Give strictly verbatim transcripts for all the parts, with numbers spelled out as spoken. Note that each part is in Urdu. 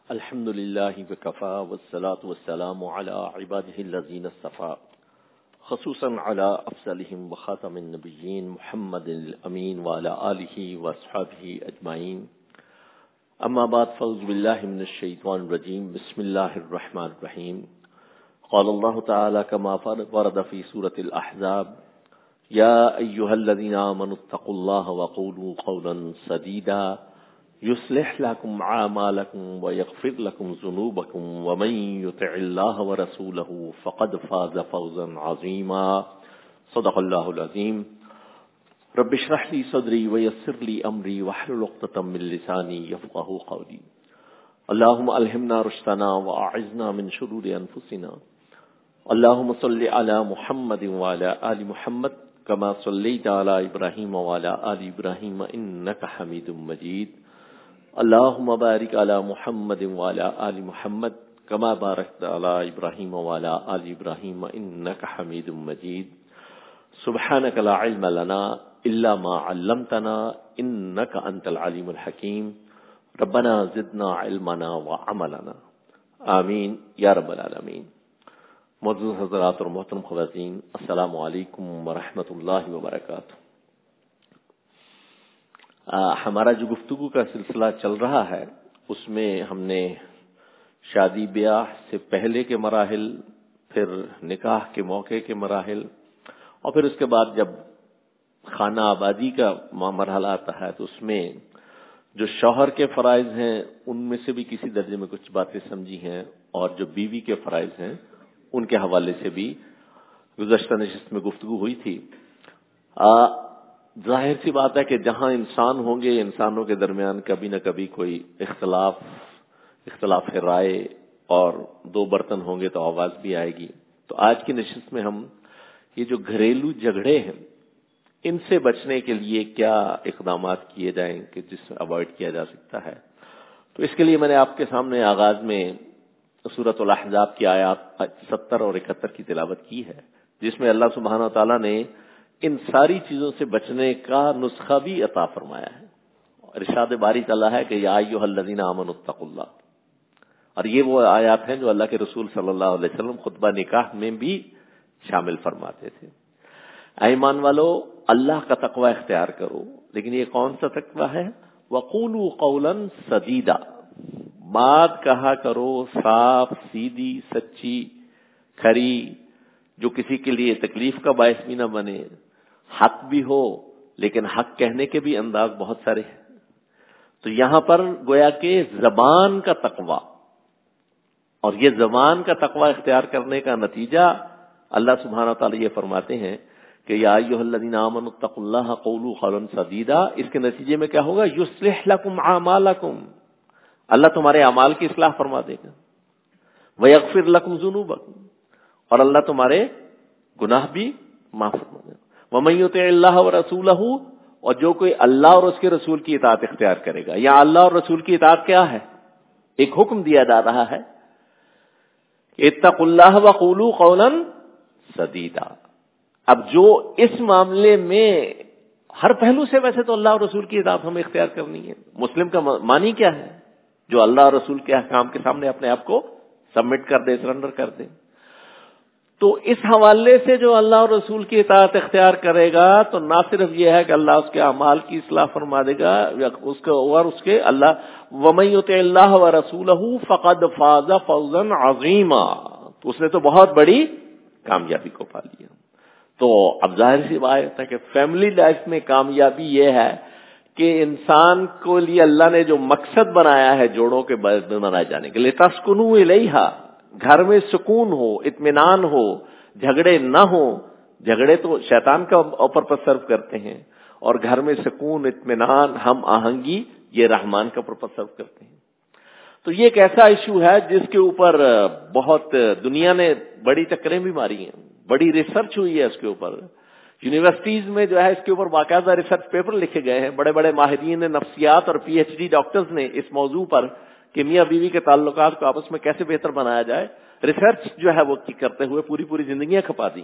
الحمد لله وكفى والصلاة والسلام على عباده الذين اصطفى خصوصا على أفضلهم وخاتم النبيين محمد الأمين وعلى آله وأصحابه أجمعين. أما بعد فأعوذ بالله من الشيطان الرجيم. بسم الله الرحمن الرحيم. قال الله تعالى كما ورد في سورة الأحزاب: يا أيها الذين آمنوا اتقوا الله وقولوا قولا سديدا يصلح لكم أعمالكم ويغفر لكم ذنوبكم ومن يطع الله ورسوله فقد فاز فوزا عظيما. صدق الله العظيم. رب اشرح لي صدري ويسر لي أمري واحلل عقدة من لساني يفقهوا قولي. اللهم ألهمنا رشدنا وأعذنا من شرور أنفسنا. اللهم صل على محمد وعلى آل محمد كما صليت على إبراهيم وعلى آل إبراهيم إنك حميد مجيد. اللهم بارك على محمد وعلى آل محمد كما باركت على إبراهيم وعلى آل إبراهيم إنك حميد مجيد. سبحانك لا علم لنا إلا ما علمتنا إنك أنت العليم الحكيم. ربنا زدنا علمنا وعملنا. آمین یا رب العالمین. معزز حضرات اور محترم خواتین، السلام علیکم ورحمۃ اللہ وبرکاتہ. ہمارا جو گفتگو کا سلسلہ چل رہا ہے اس میں ہم نے شادی بیاہ سے پہلے کے مراحل، پھر نکاح کے موقع کے مراحل، اور پھر اس کے بعد جب خانہ آبادی کا مرحلہ آتا ہے تو اس میں جو شوہر کے فرائض ہیں ان میں سے بھی کسی درجے میں کچھ باتیں سمجھی ہیں، اور جو بیوی کے فرائض ہیں ان کے حوالے سے بھی گزشتہ نشست میں گفتگو ہوئی تھی. آ ظاہر سی بات ہے کہ جہاں انسان ہوں گے انسانوں کے درمیان کبھی نہ کبھی کوئی اختلاف اختلاف رائے اور دو برتن ہوں گے تو آواز بھی آئے گی. تو آج کی نشست میں ہم یہ جو گھریلو جھگڑے ہیں ان سے بچنے کے لیے کیا اقدامات کیے جائیں کہ جس سے اوائڈ کیا جا سکتا ہے. تو اس کے لیے میں نے آپ کے سامنے آغاز میں سورۃ الاحزاب کی آیات ستر اور اکہتر کی تلاوت کی ہے، جس میں اللہ سبحانہ وتعالیٰ نے ان ساری چیزوں سے بچنے کا نسخہ بھی عطا فرمایا ہے. ارشاد باری تعالیٰ ہے کہ یا ایھا الذین آمنوا اتقوا اللہ، اور یہ وہ آیات ہیں جو اللہ کے رسول صلی اللہ علیہ وسلم خطبہ نکاح میں بھی شامل فرماتے تھے. اے ایمان والو، اللہ کا تقوی اختیار کرو. لیکن یہ کون سا تقوی ہے؟ وقولوا قولا سدیدا، بات کہا کرو صاف سیدھی سچی کھری، جو کسی کے لیے تکلیف کا باعث بھی نہ بنے. حق بھی ہو لیکن حق کہنے کے بھی انداز بہت سارے ہیں. تو یہاں پر گویا کہ زبان کا تقوی، اور یہ زبان کا تقوی اختیار کرنے کا نتیجہ اللہ سبحانہ تعالیٰ یہ فرماتے ہیں کہ یا ایھا الذین آمنوا اتقوا اللہ قولوا قولا سدیدا. اس کے نتیجے میں کیا ہوگا؟ یصلح لکم اعمالکم، اللہ تمہارے اعمال کی اصلاح فرما دے گا. ویغفر لکم ذنوبکم، اور اللہ تمہارے گناہ بھی معاف فرما دے گا. ومن یطع اللہ ورسولہ، اور جو کوئی اللہ اور اس کے رسول کی اطاعت اختیار کرے گا. یا اللہ اور رسول کی اطاعت کیا ہے؟ ایک حکم دیا جا رہا ہے کہ اتقوا اللہ وقولوا قولا سدیدا. اب جو اس معاملے میں ہر پہلو سے، ویسے تو اللہ اور رسول کی اطاعت ہمیں اختیار کرنی ہے. مسلم کا معنی کیا ہے؟ جو اللہ اور رسول کے احکام کے سامنے اپنے آپ کو سبمٹ کر دے، سرنڈر کر دے. تو اس حوالے سے جو اللہ اور رسول کی اطاعت اختیار کرے گا تو نہ صرف یہ ہے کہ اللہ اس کے اعمال کی اصلاح فرما دے گا، اس کے اور اس کے اللہ وَمَن يُطِعِ اللَّهَ وَرَسُولَهُ فَقَدْ فَازَ فَوْزًا عَظِيمًا، تو اس نے تو بہت بڑی کامیابی کو پا لیا. تو اب ظاہر سی بات ہے کہ فیملی لائف میں کامیابی یہ ہے کہ انسان کو لیے اللہ نے جو مقصد بنایا ہے جوڑوں کے بنائے جانے کے لیے، تسکنوا الیہا، گھر میں سکون ہو، اطمینان ہو، جھگڑے نہ ہو. جھگڑے تو شیطان کا اوپر پر سرو کرتے ہیں، اور گھر میں سکون، اطمینان، ہم آہنگی یہ رحمان کا اوپر پر سرو کرتے ہیں. تو یہ ایک ایسا ایشو ہے جس کے اوپر بہت دنیا نے بڑی ٹکریں بھی ماری ہیں، بڑی ریسرچ ہوئی ہے اس کے اوپر. یونیورسٹیز میں جو ہے اس کے اوپر باقاعدہ ریسرچ پیپر لکھے گئے ہیں. بڑے بڑے ماہرین نفسیات اور پی ایچ ڈی ڈاکٹرز نے اس موضوع پر کہ میاں بیوی کے تعلقات کو آپس میں کیسے بہتر بنایا جائے ریسرچ جو ہے وہ کرتے ہوئے پوری پوری زندگیاں کھپا دی.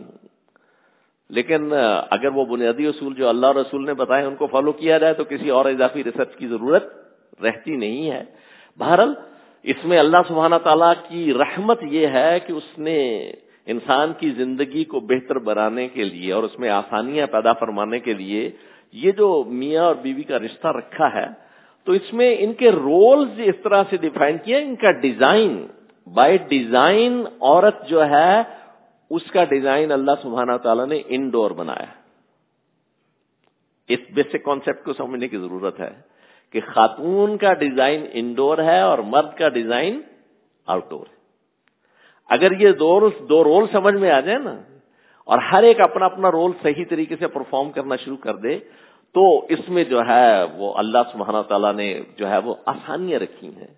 لیکن اگر وہ بنیادی اصول جو اللہ اور رسول نے بتائے ان کو فالو کیا جائے تو کسی اور اضافی ریسرچ کی ضرورت رہتی نہیں ہے. بہرحال اس میں اللہ سبحانہ تعالیٰ کی رحمت یہ ہے کہ اس نے انسان کی زندگی کو بہتر بنانے کے لیے اور اس میں آسانیاں پیدا فرمانے کے لیے یہ جو میاں اور بیوی کا رشتہ رکھا ہے، تو اس میں ان کے رولز اس طرح سے ڈیفائن کیا، ان کا ڈیزائن بائی ڈیزائن عورت جو ہے اس کا ڈیزائن اللہ سبحانہ تعالیٰ نے انڈور بنایا. اس بیسک کانسیپٹ کو سمجھنے کی ضرورت ہے کہ خاتون کا ڈیزائن انڈور ہے اور مرد کا ڈیزائن آؤٹ ڈور ہے. اگر یہ دو دو رول سمجھ میں آ جائے نا اور ہر ایک اپنا اپنا رول صحیح طریقے سے پرفارم کرنا شروع کر دے تو اس میں جو ہے وہ اللہ سبحانہ تعالیٰ نے جو ہے وہ آسانیاں رکھی ہیں.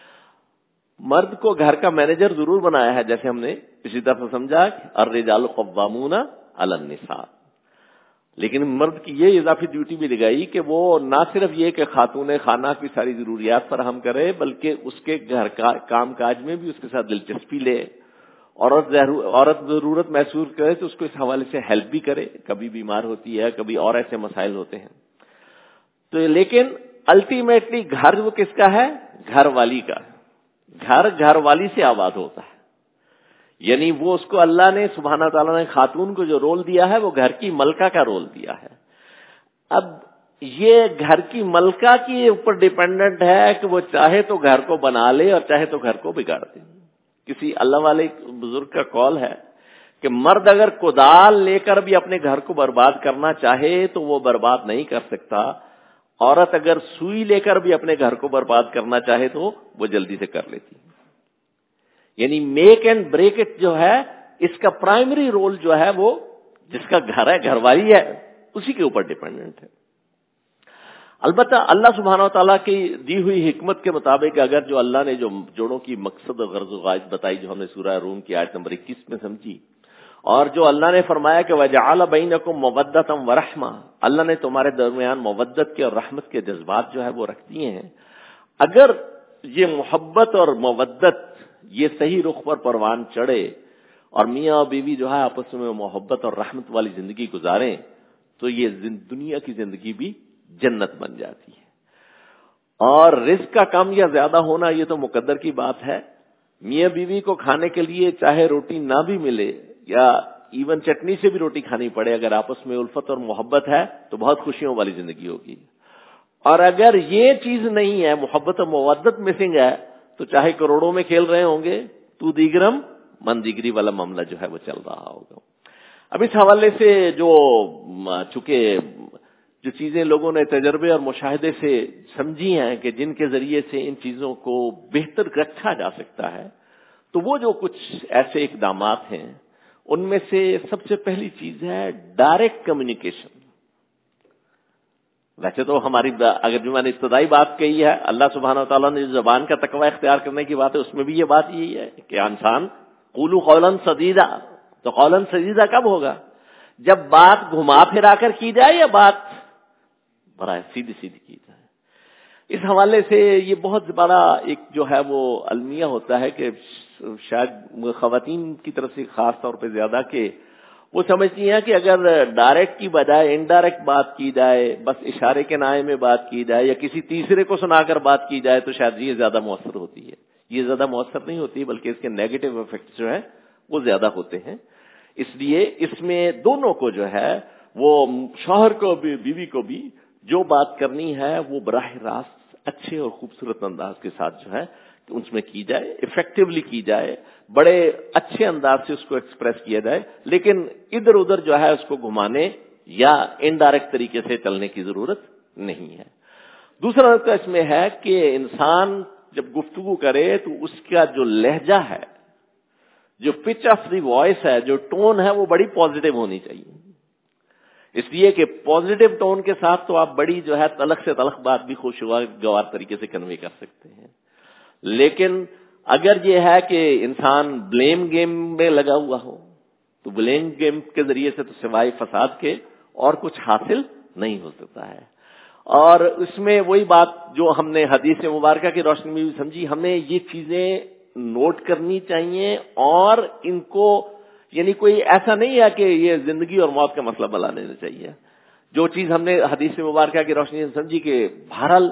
مرد کو گھر کا مینیجر ضرور بنایا ہے، جیسے ہم نے اسی طرح سمجھا الرجال قوامون علی النساء، لیکن مرد کی یہ اضافی ڈیوٹی بھی لگائی کہ وہ نہ صرف یہ کہ خاتون خانہ کی ساری ضروریات فراہم کرے بلکہ اس کے گھر کا کام کاج میں بھی اس کے ساتھ دلچسپی لے. عورت عورت ضرورت محسوس کرے تو اس کو اس حوالے سے ہیلپ بھی کرے، کبھی بیمار ہوتی ہے، کبھی اور ایسے مسائل ہوتے ہیں. تو لیکن الٹیمیٹلی گھر وہ کس کا ہے؟ گھر والی کا. گھر گھر والی سے آباد ہوتا ہے، یعنی وہ اس کو اللہ نے سبحانہ تعالیٰ نے خاتون کو جو رول دیا ہے وہ گھر کی ملکہ کا رول دیا ہے. اب یہ گھر کی ملکہ کے اوپر ڈیپینڈنٹ ہے کہ وہ چاہے تو گھر کو بنا لے اور چاہے تو گھر کو بگاڑ دے. کسی اللہ والے بزرگ کا قول ہے کہ مرد اگر کدال لے کر بھی اپنے گھر کو برباد کرنا چاہے تو وہ برباد نہیں کر سکتا، عورت اگر سوئی لے کر بھی اپنے گھر کو برباد کرنا چاہے تو وہ جلدی سے کر لیتی. یعنی میک اینڈ بریک اٹ جو ہے اس کا پرائمری رول جو ہے وہ جس کا گھر ہے، گھر والی ہے، اسی کے اوپر ڈیپینڈنٹ ہے. البتہ اللہ سبحانہ وتعالیٰ کی دی ہوئی حکمت کے مطابق اگر جو اللہ نے جو جوڑوں کی مقصد و غرض و غائز بتائی جو ہم نے سورہ روم کی آیت نمبر اکیس میں سمجھی، اور جو اللہ نے فرمایا کہ وَجَعَلَ بَيْنَكُمْ مَوَدَّةً وَرَحْمَةً، اللہ نے تمہارے درمیان مودت کے اور رحمت کے جذبات جو ہے وہ رکھ دیے ہیں. اگر یہ محبت اور مودت یہ صحیح رخ پر پروان چڑھے اور میاں اور بیوی جو ہے آپس میں محبت اور رحمت والی زندگی گزاریں تو یہ دنیا کی زندگی بھی جنت بن جاتی ہے. اور رزق کا کم یا زیادہ ہونا یہ تو مقدر کی بات ہے. میاں بیوی کو کھانے کے لیے چاہے روٹی نہ بھی ملے یا ایون چٹنی سے بھی روٹی کھانی پڑے، اگر آپس میں الفت اور محبت ہے تو بہت خوشیوں والی زندگی ہوگی. اور اگر یہ چیز نہیں ہے، محبت اور مودت مسنگ ہے، تو چاہے کروڑوں میں کھیل رہے ہوں گے تو دیگرم من دیگری والا معاملہ جو ہے وہ چل رہا ہوگا. اب اس حوالے سے جو چونکہ جو چیزیں لوگوں نے تجربے اور مشاہدے سے سمجھی ہیں کہ جن کے ذریعے سے ان چیزوں کو بہتر رکھا جا سکتا ہے، تو وہ جو کچھ ایسے اقدامات ہیں ان میں سے سب سے پہلی چیز ہے ڈائریکٹ کمیونیکیشن. ویسے تو ہماری اگر جو میں نے ابتدائی بات کہی ہے اللہ سبحانہ و تعالیٰ نے جو زبان کا تقوی اختیار کرنے کی بات ہے اس میں بھی یہ بات یہی ہے کہ انسان قولوا قولا سدیدا. تو قولا سدیدا کب ہوگا؟ جب بات گھما پھرا کر کی جائے یا بات برائے سیدھی سیدھی کی جائے. اس حوالے سے یہ بہت بڑا ایک جو ہے وہ المیہ ہوتا ہے کہ شاید خواتین کی طرف سے خاص طور پہ زیادہ کہ وہ سمجھتی ہیں کہ اگر ڈائریکٹ کی بجائے انڈائریکٹ بات کی جائے، بس اشارے کے نائے میں بات کی جائے یا کسی تیسرے کو سنا کر بات کی جائے تو شاید یہ زیادہ مؤثر ہوتی ہے. یہ زیادہ مؤثر نہیں ہوتی بلکہ اس کے نیگیٹو ایفیکٹس جو ہیں وہ زیادہ ہوتے ہیں. اس لیے اس میں دونوں کو جو ہے وہ شوہر کو بھی بیوی کو بھی جو بات کرنی ہے وہ براہ راست اچھے اور خوبصورت انداز کے ساتھ جو ہے اس میں کی جائے، افیکٹولی کی جائے، بڑے اچھے انداز سے اس کو ایکسپریس کیا جائے، لیکن ادھر ادھر جو ہے اس کو گھمانے یا انڈائریکٹ طریقے سے چلنے کی ضرورت نہیں ہے. دوسرا نقطہ اس میں ہے کہ انسان جب گفتگو کرے تو اس کا جو لہجہ ہے، جو پچ آف دی وائس ہے، جو ٹون ہے وہ بڑی پازیٹو ہونی چاہیے. اس لیے کہ پازیٹو ٹون کے ساتھ تو آپ بڑی جو ہے تلخ سے تلخ بات بھی خوشگوار طریقے سے کنوے کر سکتے ہیں. لیکن اگر یہ ہے کہ انسان بلیم گیم میں لگا ہوا ہو تو بلیم گیم کے ذریعے سے تو سوائے فساد کے اور کچھ حاصل نہیں ہو سکتا ہے. اور اس میں وہی بات جو ہم نے حدیث مبارکہ کی روشنی میں بھی سمجھی، ہمیں یہ چیزیں نوٹ کرنی چاہیے اور ان کو یعنی کوئی ایسا نہیں ہے کہ یہ زندگی اور موت کا مسئلہ بنا لینا چاہیے. جو چیز ہم نے حدیث مبارکہ کی روشنی میں سمجھی کہ بہرحال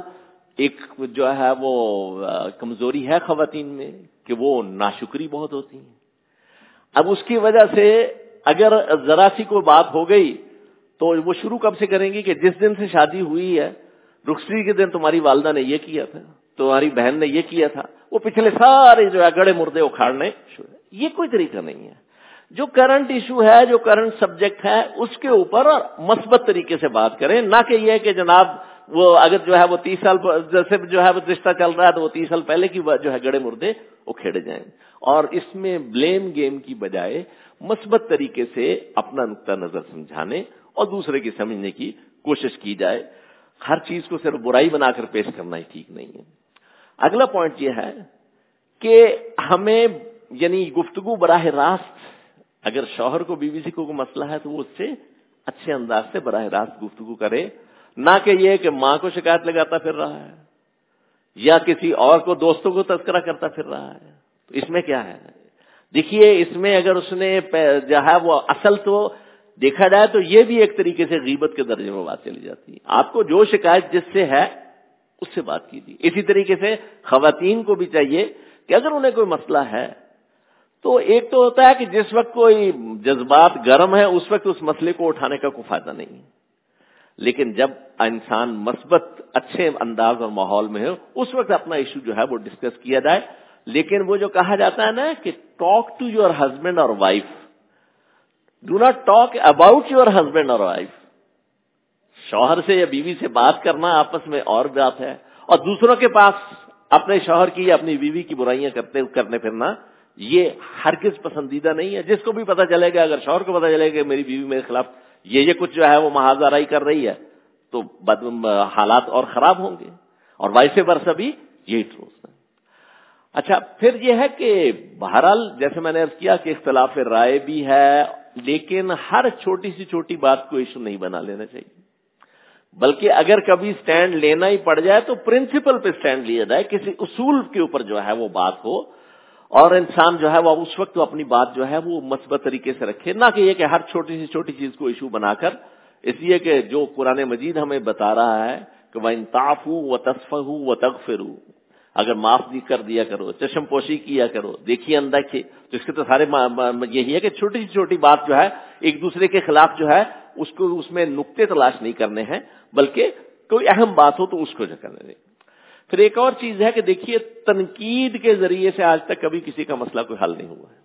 ایک جو ہے وہ کمزوری ہے خواتین میں کہ وہ ناشکری بہت ہوتی ہیں. اب اس کی وجہ سے اگر ذرا سی کوئی بات ہو گئی تو وہ شروع کب سے کریں گی کہ جس دن سے شادی ہوئی ہے رخصتی کے دن تمہاری والدہ نے یہ کیا تھا, تمہاری بہن نے یہ کیا تھا, وہ پچھلے سارے جو ہے گڑے مردے اکھاڑنے شروع. یہ کوئی طریقہ نہیں ہے. جو کرنٹ ایشو ہے, جو کرنٹ سبجیکٹ ہے, اس کے اوپر مثبت طریقے سے بات کریں, نہ کہ یہ کہ جناب وہ اگر جو ہے وہ تیس سال جیسے جو ہے وہ رشتہ چل رہا ہے تو وہ تیس سال پہلے کی جو ہے گڑے مردے اکھیڑ جائیں. اور اس میں بلیم گیم کی بجائے مثبت طریقے سے اپنا نقطہ نظر سمجھانے اور دوسرے کی سمجھنے کی کوشش کی جائے. ہر چیز کو صرف برائی بنا کر پیش کرنا ہی ٹھیک نہیں ہے. اگلا پوائنٹ یہ ہے کہ ہمیں یعنی گفتگو براہ راست, اگر شوہر کو بیوی سے کوئی مسئلہ ہے تو وہ اس سے اچھے انداز سے براہ راست گفتگو کرے, نہ کہ یہ کہ ماں کو شکایت لگاتا پھر رہا ہے یا کسی اور کو دوستوں کو تذکرہ کرتا پھر رہا ہے. تو اس میں کیا ہے؟ دیکھیے اس میں اگر اس نے جو ہے وہ اصل تو دیکھا جائے تو یہ بھی ایک طریقے سے غیبت کے درجے میں بات چلی جاتی ہے. آپ کو جو شکایت جس سے ہے اس سے بات کیجیے. اسی طریقے سے خواتین کو بھی چاہیے کہ اگر انہیں کوئی مسئلہ ہے تو ایک تو ہوتا ہے کہ جس وقت کوئی جذبات گرم ہے اس وقت اس مسئلے کو اٹھانے کا کوئی فائدہ نہیں ہے, لیکن جب انسان مثبت اچھے انداز اور ماحول میں ہو اس وقت اپنا ایشو جو ہے وہ ڈسکس کیا جائے. لیکن وہ جو کہا جاتا ہے نا کہ ٹاک ٹو یور ہسبینڈ اور wife, do not talk about your husband اور وائف. شوہر سے یا بیوی سے بات کرنا آپس میں اور بات ہے, اور دوسروں کے پاس اپنے شوہر کی یا اپنی بیوی کی برائیاں کرتے کرنے پھرنا یہ ہرگز پسندیدہ نہیں ہے. جس کو بھی پتہ چلے گا, اگر شوہر کو پتہ چلے گا کہ میری بیوی میرے خلاف یہ یہ کچھ جو ہے وہ محاذ آرائی کر رہی ہے تو حالات اور خراب ہوں گے, اور وائس ورثہ بھی یہی ٹروس ہے. اچھا پھر یہ ہے کہ بہرحال جیسے میں نے عرض کیا کہ اختلاف رائے بھی ہے, لیکن ہر چھوٹی سی چھوٹی بات کو ایشو نہیں بنا لینا چاہیے, بلکہ اگر کبھی سٹینڈ لینا ہی پڑ جائے تو پرنسپل پہ سٹینڈ لیا جائے, کسی اصول کے اوپر جو ہے وہ بات ہو, اور انسان جو ہے وہ اس وقت اپنی بات جو ہے وہ مثبت طریقے سے رکھے, نہ کہ یہ کہ ہر چھوٹی سی چھوٹی چیز کو ایشو بنا کر. اس لیے کہ جو قرآن مجید ہمیں بتا رہا ہے کہ وَإِن تَعْفُوا وَتَصْفَحُوا وَتَغْفِرُوا, اگر معاف بھی کر دیا کرو, چشم پوشی کیا کرو, دیکھیے اندیکھے, تو اس کے تو سارے یہی ہے کہ چھوٹی سی چھوٹی بات جو ہے ایک دوسرے کے خلاف جو ہے اس کو اس میں نقطے تلاش نہیں کرنے ہیں, بلکہ کوئی اہم بات ہو تو اس کو جو کرنے دیں. پھر ایک اور چیز ہے کہ دیکھیے تنقید کے ذریعے سے آج تک کبھی کسی کا مسئلہ کوئی حل نہیں ہوا ہے.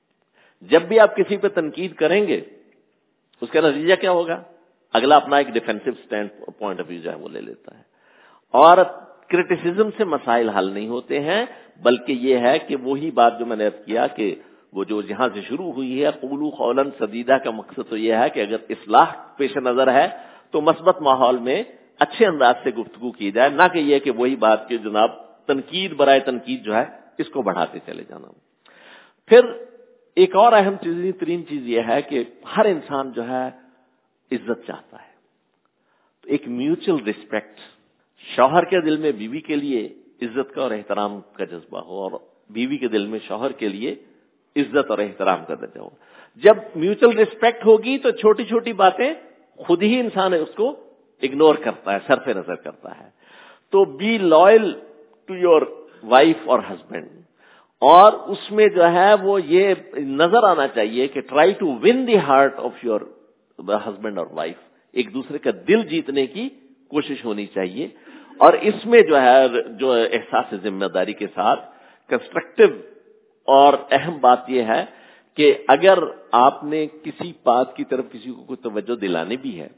جب بھی آپ کسی پہ تنقید کریں گے اس کا نتیجہ کیا ہوگا؟ اگلا اپنا ایک defensive stand point of view جو ہے وہ لے لیتا ہے, اور کرٹیسزم سے مسائل حل نہیں ہوتے ہیں, بلکہ یہ ہے کہ وہی بات جو میں نے عرض کیا کہ وہ جو جہاں سے شروع ہوئی ہے قولوا قولا سدیدا کا مقصد تو یہ ہے کہ اگر اصلاح پیش نظر ہے تو مثبت ماحول میں اچھے انداز سے گفتگو کی جائے, نہ کہ یہ کہ وہی بات کہ جناب تنقید برائے تنقید جو ہے اس کو بڑھاتے چلے جانا. پھر ایک اور اہم چیز ترین چیز یہ ہے کہ ہر انسان جو ہے عزت چاہتا ہے, تو ایک میوچل ریسپیکٹ, شوہر کے دل میں بیوی کے لیے عزت کا اور احترام کا جذبہ ہو, اور بیوی کے دل میں شوہر کے لیے عزت اور احترام کا درجہ ہو. جب میوچل ریسپیکٹ ہوگی تو چھوٹی چھوٹی باتیں خود ہی انسان اس کو اگنور کرتا ہے, صرف نظر کرتا ہے. تو be loyal to your wife اور ہسبینڈ, اور اس میں جو ہے وہ یہ نظر آنا چاہیے کہ try to win the heart of your husband اور وائف, ایک دوسرے کا دل جیتنے کی کوشش ہونی چاہیے. اور اس میں جو ہے جو احساس ذمہ داری کے ساتھ کنسٹرکٹیو اور اہم بات یہ ہے کہ اگر آپ نے کسی بات کی طرف کسی کو کوئی توجہ دلانی بھی ہے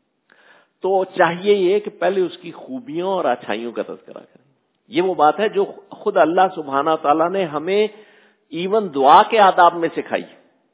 تو چاہیے یہ کہ پہلے اس کی خوبیوں اور اچھائیوں کا تذکرہ کریں. یہ وہ بات ہے جو خود اللہ سبحانہ تعالیٰ نے ہمیں ایون دعا کے آداب میں سکھائی.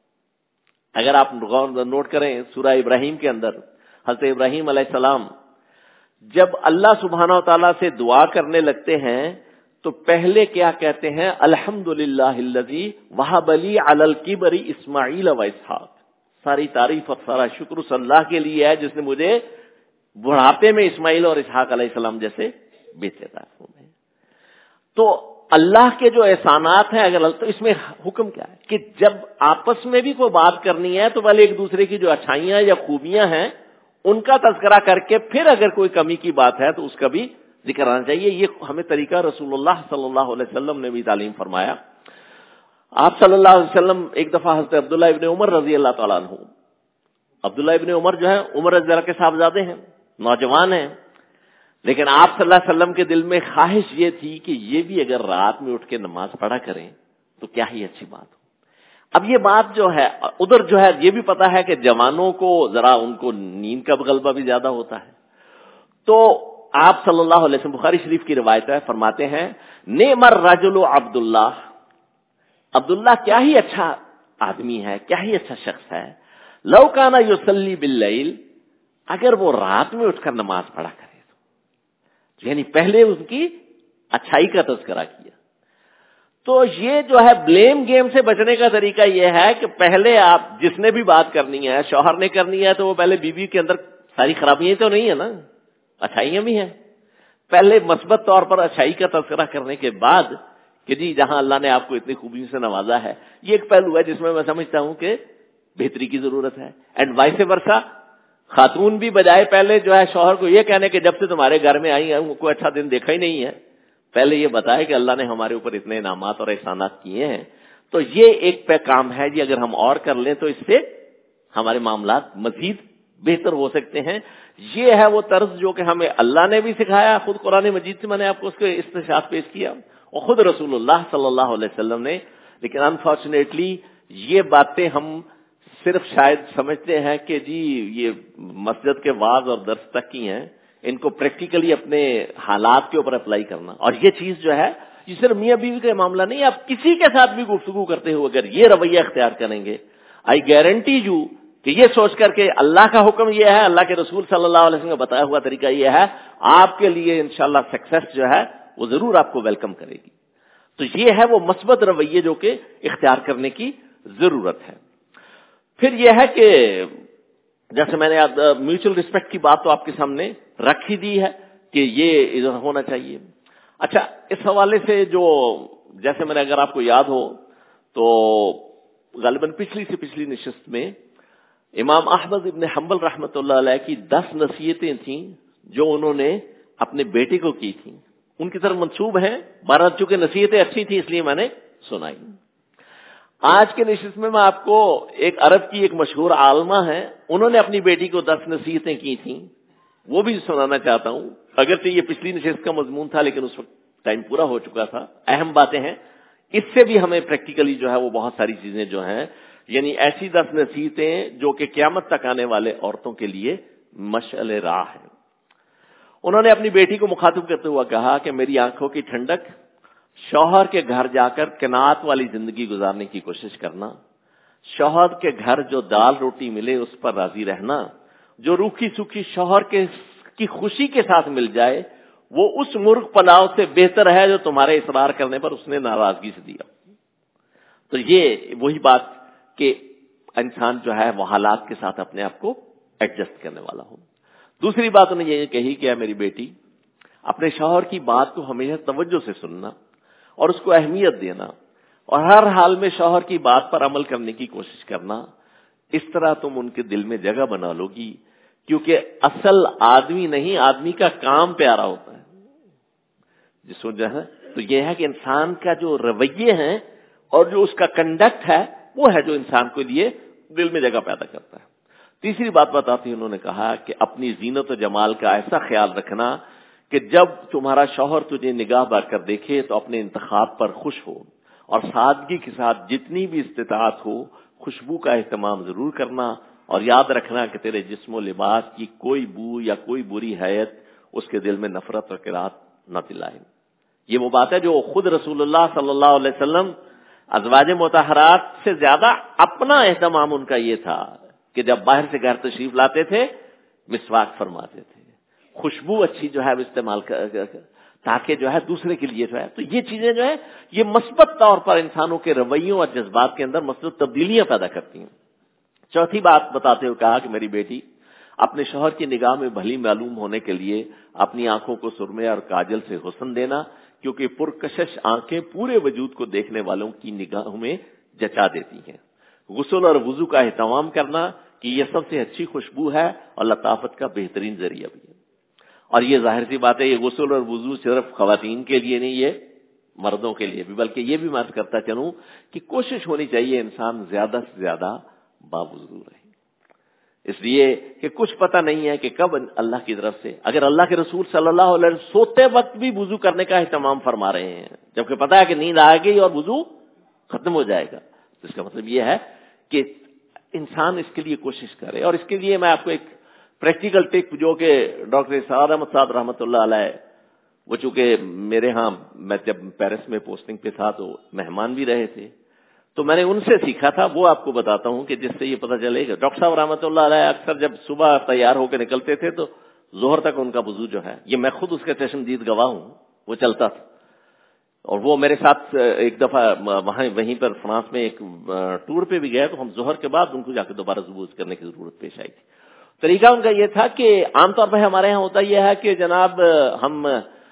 اگر آپ نوٹ کریں سورہ ابراہیم کے اندر حضرت ابراہیم علیہ السلام جب اللہ سبحانہ تعالیٰ سے دعا کرنے لگتے ہیں تو پہلے کیا کہتے ہیں؟ الحمدللہ الذی وہب لی علی الکبر اسماعیل و اسحاق. ساری تعریف اور سارا شکر اس اللہ کے لیے ہے جس نے مجھے بڑھاپے میں اسماعیل اور اسحاق علیہ السلام جیسے بیٹے عطا فرمائے. تو اللہ کے جو احسانات ہیں اگر تو اس میں حکم کیا ہے کہ جب آپس میں بھی کوئی بات کرنی ہے تو پہلے ایک دوسرے کی جو اچھائیاں یا خوبیاں ہیں ان کا تذکرہ کر کے پھر اگر کوئی کمی کی بات ہے تو اس کا بھی ذکر آنا چاہیے. یہ ہمیں طریقہ رسول اللہ صلی اللہ علیہ وسلم نے بھی تعلیم فرمایا. آپ صلی اللہ علیہ وسلم ایک دفعہ حضرت عبداللہ ابن عمر رضی اللہ تعالیٰ عنہ، عبداللہ ابن عمر جو ہے عمر رضی اللہ کے صاحبزادے ہیں، نوجوان ہیں، لیکن آپ صلی اللہ علیہ وسلم کے دل میں خواہش یہ تھی کہ یہ بھی اگر رات میں اٹھ کے نماز پڑھا کریں تو کیا ہی اچھی بات ہو. اب یہ بات جو ہے ادھر جو ہے یہ بھی پتا ہے کہ جوانوں کو ذرا ان کو نیند کا غلبہ بھی زیادہ ہوتا ہے. تو آپ صلی اللہ علیہ وسلم، بخاری شریف کی روایت ہے، فرماتے ہیں نعم الرجل عبداللہ، عبداللہ کیا ہی اچھا آدمی ہے، کیا ہی اچھا شخص ہے، لو کانا یصلی باللیل، اگر وہ رات میں اٹھ کر نماز پڑھا کرے تو، یعنی پہلے ان کی اچھائی کا تذکرہ کیا. تو یہ جو ہے بلیم گیم سے بچنے کا طریقہ یہ ہے کہ پہلے آپ جس نے بھی بات کرنی ہے، شوہر نے کرنی ہے، تو وہ پہلے بیوی کے اندر ساری خرابیاں تو نہیں ہے نا، اچھائیاں بھی ہیں. پہلے مثبت طور پر اچھائی کا تذکرہ کرنے کے بعد کہ جی جہاں اللہ نے آپ کو اتنی خوبی سے نوازا ہے، یہ ایک پہلو ہے جس میں میں سمجھتا ہوں کہ بہتری کی ضرورت ہے. اینڈ وائس ورسا، خاتون بھی بجائے پہلے جو ہے شوہر کو یہ کہنے کہ جب سے تمہارے گھر میں آئی ہیں کوئی اچھا دن دیکھا ہی نہیں ہے، پہلے یہ بتائے کہ اللہ نے ہمارے اوپر اتنے انعامات اور احسانات کیے ہیں. تو یہ ایک پہ کام ہے جی، اگر ہم اور کر لیں تو اس سے ہمارے معاملات مزید بہتر ہو سکتے ہیں. یہ ہے وہ طرز جو کہ ہمیں اللہ نے بھی سکھایا، خود قرآن مجید سے میں نے آپ کو اس کے استشہاد پیش کیا، اور خود رسول اللہ صلی اللہ علیہ وسلم نے. لیکن انفارچونیٹلی یہ باتیں ہم صرف شاید سمجھتے ہیں کہ جی یہ مسجد کے واعظ اور درس تک کی ہیں، ان کو پریکٹیکلی اپنے حالات کے اوپر اپلائی کرنا. اور یہ چیز جو ہے یہ صرف میاں بیوی کا معاملہ نہیں، آپ کسی کے ساتھ بھی گفتگو کرتے ہوئے اگر یہ رویہ اختیار کریں گے، آئی گارنٹی یو کہ یہ سوچ کر کہ اللہ کا حکم یہ ہے، اللہ کے رسول صلی اللہ علیہ وسلم کا بتایا ہوا طریقہ یہ ہے، آپ کے لیے انشاءاللہ سکسیس جو ہے وہ ضرور آپ کو ویلکم کرے گی. تو یہ ہے وہ مثبت رویے جو کہ اختیار کرنے کی ضرورت ہے. پھر یہ ہے کہ جیسے میں نے میوچل ریسپیکٹ کی بات تو آپ کے سامنے رکھ ہی دی ہے کہ یہ ہونا چاہیے. اچھا، اس حوالے سے جو جیسے میں نے اگر آپ کو یاد ہو تو غالباً پچھلی سے پچھلی نشست میں امام احمد ابن حنبل رحمۃ اللہ علیہ کی دس نصیحتیں تھیں جو انہوں نے اپنے بیٹے کو کی تھیں، ان کی طرف منسوب ہیں. بارہ چونکہ نصیحتیں اچھی تھیں اس لیے میں نے سنائی. آج کے نشست میں میں آپ کو ایک عرب کی ایک مشہور عالمہ ہیں، انہوں نے اپنی بیٹی کو دس نصیحتیں کی تھیں، وہ بھی سنانا چاہتا ہوں. اگرچہ یہ پچھلی نشست کا مضمون تھا لیکن اس وقت ٹائم پورا ہو چکا تھا. اہم باتیں ہیں، اس سے بھی ہمیں پریکٹیکلی جو ہے وہ بہت ساری چیزیں جو ہیں، یعنی ایسی دس نصیحتیں جو کہ قیامت تک آنے والے عورتوں کے لیے مشعل راہ ہے. انہوں نے اپنی بیٹی کو مخاطب کرتے ہوا کہا کہ میری آنکھوں کی ٹھنڈک، شوہر کے گھر جا کر قناعت والی زندگی گزارنے کی کوشش کرنا، شوہر کے گھر جو دال روٹی ملے اس پر راضی رہنا، جو روکھی سوکھی شوہر کے کی خوشی کے ساتھ مل جائے وہ اس مرغ پلاؤ سے بہتر ہے جو تمہارے اصرار کرنے پر اس نے ناراضگی سے دیا. تو یہ وہی بات کہ انسان جو ہے وہ حالات کے ساتھ اپنے آپ کو ایڈجسٹ کرنے والا ہو. دوسری بات انہوں نے یہ کہی کہ میری بیٹی، اپنے شوہر کی بات کو ہمیشہ توجہ سے سننا اور اس کو اہمیت دینا اور ہر حال میں شوہر کی بات پر عمل کرنے کی کوشش کرنا. اس طرح تم ان کے دل میں جگہ بنا لو گی، کیونکہ اصل آدمی نہیں، آدمی کا کام پیارا ہوتا ہے. جس وجہ ہے تو یہ ہے کہ انسان کا جو رویے ہیں اور جو اس کا کنڈکٹ ہے وہ ہے جو انسان کے لیے دل میں جگہ پیدا کرتا ہے. تیسری بات بتاتی انہوں نے کہا کہ اپنی زینت و جمال کا ایسا خیال رکھنا کہ جب تمہارا شوہر تجھے نگاہ بار کر دیکھے تو اپنے انتخاب پر خوش ہو، اور سادگی کے ساتھ جتنی بھی استطاعت ہو خوشبو کا اہتمام ضرور کرنا، اور یاد رکھنا کہ تیرے جسم و لباس کی کوئی بو یا کوئی بری حیت اس کے دل میں نفرت اور کراہت نہ دلائے. یہ وہ بات ہے جو خود رسول اللہ صلی اللہ علیہ وسلم ازواج مطہرات سے زیادہ اپنا اہتمام ان کا یہ تھا کہ جب باہر سے گھر تشریف لاتے تھے مسواک فرماتے تھے، خوشبو اچھی جو ہے استعمال کر تاکہ جو ہے دوسرے کے لیے جو ہے. تو یہ چیزیں جو ہے یہ مثبت طور پر انسانوں کے رویوں اور جذبات کے اندر مثبت تبدیلیاں پیدا کرتی ہیں. چوتھی بات بتاتے ہوئے کہا کہ میری بیٹی، اپنے شوہر کی نگاہ میں بھلی معلوم ہونے کے لیے اپنی آنکھوں کو سرمے اور کاجل سے حسن دینا، کیونکہ پرکشش آنکھیں پورے وجود کو دیکھنے والوں کی نگاہوں میں جچا دیتی ہیں. غسل اور وضو کا اہتمام کرنا کہ یہ سب سے اچھی خوشبو ہے اور لطافت کا بہترین ذریعہ بھی ہے. اور یہ ظاہر سی بات ہے یہ غسل اور وضو صرف خواتین کے لیے نہیں، یہ مردوں کے لیے بھی، بلکہ یہ بھی میں کرتا چلوں کہ کوشش ہونی چاہیے انسان زیادہ سے زیادہ باوضو رہے، اس لیے کہ کچھ پتہ نہیں ہے کہ کب اللہ کی طرف سے، اگر اللہ کے رسول صلی اللہ علیہ وسلم سوتے وقت بھی وضو کرنے کا اہتمام فرما رہے ہیں جبکہ پتہ ہے کہ نیند آ گئی اور وضو ختم ہو جائے گا، تو اس کا مطلب یہ ہے کہ انسان اس کے لیے کوشش کرے. اور اس کے لیے میں آپ کو ایک پریکٹیکل ٹپ جو کہ ڈاکٹر اسعد احمد صاحب رحمۃ اللہ علیہ، وہ چونکہ میرے ہاں میں جب پیرس میں پوسٹنگ پہ تھا تو مہمان بھی رہے تھے، تو میں نے ان سے سیکھا تھا، وہ آپ کو بتاتا ہوں کہ جس سے یہ پتہ چلے گا. ڈاکٹر صاحب رحمۃ اللہ علیہ اکثر جب صبح تیار ہو کے نکلتے تھے تو ظہر تک ان کا وضو جو ہے، یہ میں خود اس کا چشمدید گواہ ہوں، وہ چلتا تھا. اور وہ میرے ساتھ ایک دفعہ وہاں وہیں پر فرانس میں ایک ٹور پہ بھی گئے تو ہم ظہر کے بعد ان کو جا کے دوبارہ وضو کرنے کی ضرورت پیش آئی تھی. طریقہ ان کا یہ تھا کہ عام طور پہ ہمارے یہاں ہوتا یہ ہے کہ جناب ہم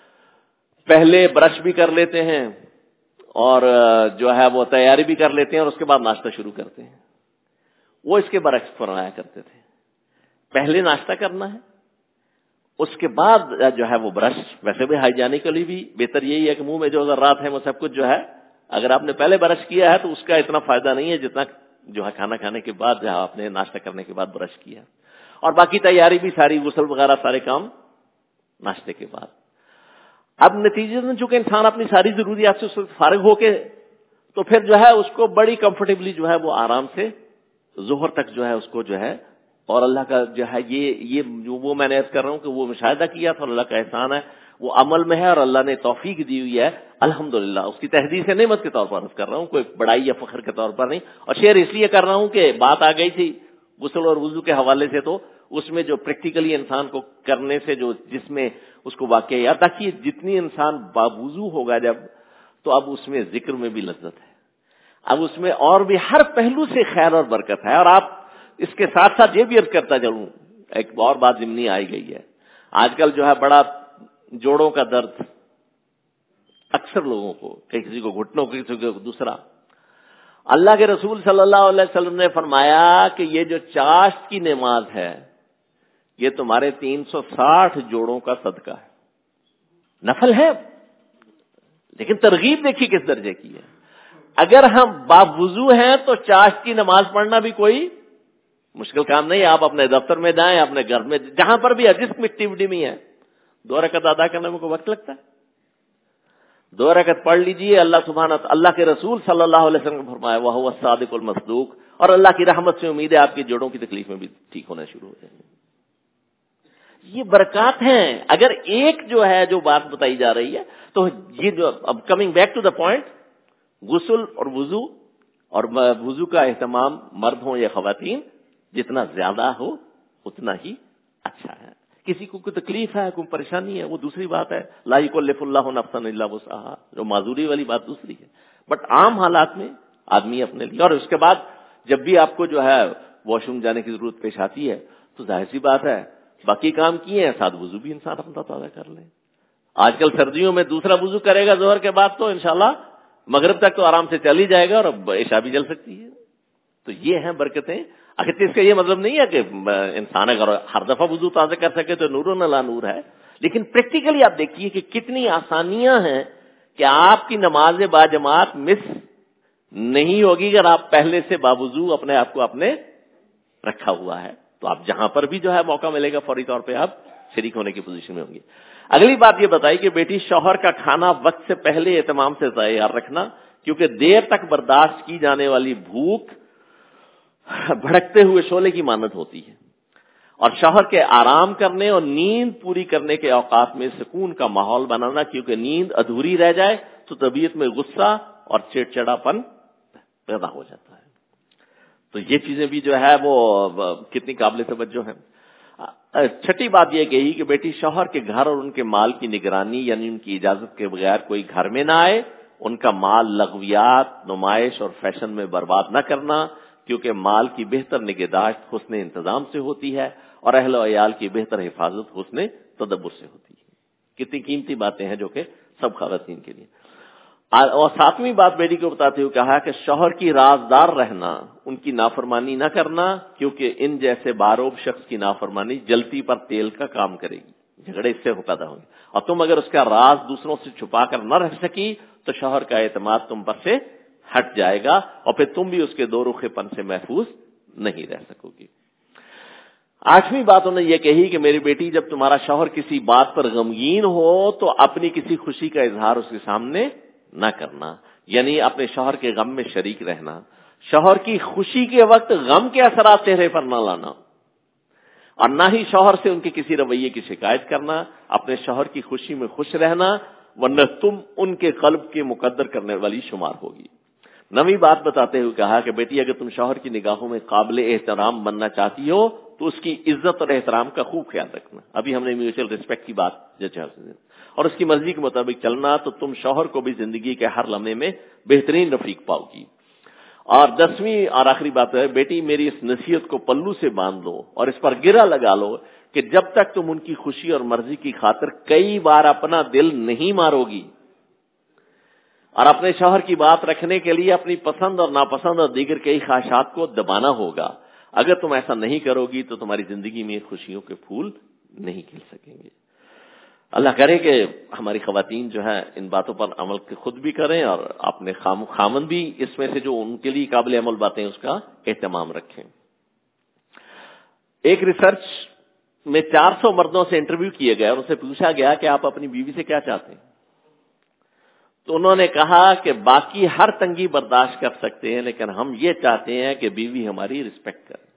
پہلے برش بھی کر لیتے ہیں اور جو ہے وہ تیاری بھی کر لیتے ہیں اور اس کے بعد ناشتہ شروع کرتے ہیں. وہ اس کے برعکس فرمایا کرتے تھے، پہلے ناشتہ کرنا ہے، اس کے بعد جو ہے وہ برش. ویسے بھی ہائیجینکلی بھی بہتر یہی ہے کہ منہ میں جو ذرات ہیں وہ سب کچھ جو ہے اگر آپ نے پہلے برش کیا ہے تو اس کا اتنا فائدہ نہیں ہے جتنا جو ہے کھانا کھانے کے بعد جو آپ نے ناشتہ کرنے کے بعد برش کیا. اور باقی تیاری بھی ساری غسل وغیرہ سارے کام ناشتے کے بعد. اب نتیجے میں چونکہ انسان اپنی ساری ضروریات سے فارغ ہو کے تو پھر جو ہے اس کو بڑی کمفرٹیبلی جو ہے وہ آرام سے ظہر تک جو ہے اس کو جو ہے، اور اللہ کا جو ہے یہ یہ جو وہ میں نے عرض کر رہا ہوں کہ وہ مشاہدہ کیا تھا، اللہ کا احسان ہے وہ عمل میں ہے اور اللہ نے توفیق دی ہوئی ہے الحمدللہ. اس کی تحدیث نعمت کے طور پر عرض کر رہا ہوں، کوئی بڑائی یا فخر کے طور پر نہیں. اور شیئر اس لیے کر رہا ہوں کہ بات آ گئی تھی غسل اور وضو کے حوالے سے، تو اس میں جو پریکٹیکلی انسان کو کرنے سے جو جس میں اس کو واقع یاد تاکہ جتنی انسان باوضو ہوگا جب تو اب اس میں ذکر میں بھی لذت ہے، اب اس میں اور بھی ہر پہلو سے خیر اور برکت ہے. اور آپ اس کے ساتھ ساتھ یہ بھی عرض کرتا چلوں ایک اور بات ضمنی آئی گئی ہے، آج کل جو ہے بڑا جوڑوں کا درد اکثر لوگوں کو، کسی کو گھٹنوں کو، کسی کو دوسرا. اللہ کے رسول صلی اللہ علیہ وسلم نے فرمایا کہ یہ جو چاشت کی نماز ہے یہ تمہارے تین سو ساٹھ جوڑوں کا صدقہ ہے. نفل ہے لیکن ترغیب دیکھی کس درجے کی ہے. اگر ہم باوضو ہیں تو چاشت کی نماز پڑھنا بھی کوئی مشکل کام نہیں. آپ اپنے دفتر میں جائیں، اپنے گھر میں جہاں پر بھی ہے، جس مٹی وٹی میں ہے، دو رکعت ادا کرنے میں کوئی وقت لگتا ہے، دو رکعت پڑھ لیجئے. اللہ سبحانہ اللہ کے رسول صلی اللہ علیہ وسلم نے فرمایا وَهُوَ الصَّادِقُ الْمَصْدُوقُ، اور اللہ کی رحمت سے امید ہے آپ کی جوڑوں کی تکلیف میں بھی ٹھیک ہونا شروع ہو جائیں گے. یہ برکات ہیں. اگر ایک جو ہے جو بات بتائی جا رہی ہے تو یہ جو اب coming back to the point, غسل اور وضو اور وضو کا اہتمام مرد ہوں یا خواتین جتنا زیادہ ہو اتنا ہی اچھا ہے. کسی کو کوئی تکلیف ہے، کوئی پریشانی ہے، وہ دوسری بات ہے، لا یکلف اللہ نفسا الا وسعها، جو معذوری والی بات دوسری ہے. بٹ عام حالات میں آدمی اپنے لیے، اور اس کے بعد جب بھی آپ کو جو ہے واش روم جانے کی ضرورت پیش آتی ہے تو ظاہر سی بات ہے باقی کام کیے ہیں ساتھ وضو بھی انسان اپنا تازہ کر لے. آج کل سردیوں میں دوسرا وضو کرے گا ظہر کے بعد تو انشاءاللہ مغرب تک تو آرام سے چل ہی جائے گا اور عشاء بھی جل سکتی ہے. تو یہ ہیں برکتیں. اگر اس کا یہ مطلب نہیں ہے کہ انسان اگر ہر دفعہ وضو تازہ کر سکے تو نور و لا نور ہے، لیکن پریکٹیکلی آپ دیکھیے کہ کتنی آسانیاں ہیں کہ آپ کی نماز باجماعت مس نہیں ہوگی اگر آپ پہلے سے باوضو اپنے آپ کو اپنے رکھا ہوا ہے. تو آپ جہاں پر بھی جو ہے موقع ملے گا فوری طور پہ آپ شریک ہونے کی پوزیشن میں ہوں گے. اگلی بات یہ بتائی کہ بیٹی شوہر کا کھانا وقت سے پہلے اہتمام سے تیار رکھنا، کیونکہ دیر تک برداشت کی جانے والی بھوک بھڑکتے ہوئے شعلے کی مانند ہوتی ہے، اور شوہر کے آرام کرنے اور نیند پوری کرنے کے اوقات میں سکون کا ماحول بنانا، کیونکہ نیند ادھوری رہ جائے تو طبیعت میں غصہ اور چڑچڑاپن پیدا ہو جاتا ہے. تو یہ چیزیں بھی جو ہے وہ کتنی قابل توجہ ہیں. چھٹی بات یہ کہی کہ بیٹی شوہر کے گھر اور ان کے مال کی نگرانی، یعنی ان کی اجازت کے بغیر کوئی گھر میں نہ آئے، ان کا مال لغویات، نمائش اور فیشن میں برباد نہ کرنا، کیونکہ مال کی بہتر نگہداشت حسن انتظام سے ہوتی ہے اور اہل و عیال کی بہتر حفاظت حسن تدبر سے ہوتی ہے. کتنی قیمتی باتیں ہیں جو کہ سب خواتین کے لیے. اور ساتویں بات بیٹی کو بتاتے ہوئے کہا کہ شوہر کی رازدار رہنا، ان کی نافرمانی نہ کرنا، کیونکہ ان جیسے باروب شخص کی نافرمانی جلتی پر تیل کا کام کرے گی. جھگڑے اس سے پیدا ہوں گے. اور تم اگر اس کا راز دوسروں سے چھپا کر نہ رہ سکی تو شوہر کا اعتماد تم پر سے ہٹ جائے گا اور پھر تم بھی اس کے دو رخے پن سے محفوظ نہیں رہ سکو گی. آٹھویں بات انہوں نے یہ کہی کہ میری بیٹی جب تمہارا شوہر کسی بات پر غمگین ہو تو اپنی کسی خوشی کا اظہار اس کے سامنے نہ کرنا، یعنی اپنے شوہر کے غم میں شریک رہنا. شوہر کی خوشی کے وقت غم کے اثرات چہرے پر نہ لانا، اور نہ ہی شوہر سے ان کے کسی رویے کی شکایت کرنا. اپنے شوہر کی خوشی میں خوش رہنا، ورنہ تم ان کے قلب کے مقدر کرنے والی شمار ہوگی. نویں بات بتاتے ہوئے کہا کہ بیٹی اگر تم شوہر کی نگاہوں میں قابل احترام بننا چاہتی ہو تو اس کی عزت اور احترام کا خوب خیال رکھنا. ابھی ہم نے میوچل ریسپیکٹ کی بات اور اس کی مرضی کے مطابق چلنا، تو تم شوہر کو بھی زندگی کے ہر لمحے میں بہترین رفیق پاؤ گی. اور دسویں اور آخری بات ہے بیٹی میری اس نصیحت کو پلو سے باندھ لو اور اس پر گرہ لگا لو کہ جب تک تم ان کی خوشی اور مرضی کی خاطر کئی بار اپنا دل نہیں مارو گی اور اپنے شوہر کی بات رکھنے کے لیے اپنی پسند اور ناپسند اور دیگر کئی خواہشات کو دبانا ہوگا. اگر تم ایسا نہیں کرو گی تو تمہاری زندگی میں خوشیوں کے پھول نہیں کھل سکیں گے. اللہ کرے کہ ہماری خواتین جو ہے ان باتوں پر عمل خود بھی کریں اور اپنے خامن بھی اس میں سے جو ان کے لیے قابل عمل باتیں اس کا اہتمام رکھیں. ایک ریسرچ میں چار سو مردوں سے انٹرویو کیے گئے اور ان سے پوچھا گیا کہ آپ اپنی بیوی سے کیا چاہتے ہیں، تو انہوں نے کہا کہ باقی ہر تنگی برداشت کر سکتے ہیں لیکن ہم یہ چاہتے ہیں کہ بیوی ہماری رسپیکٹ کرے.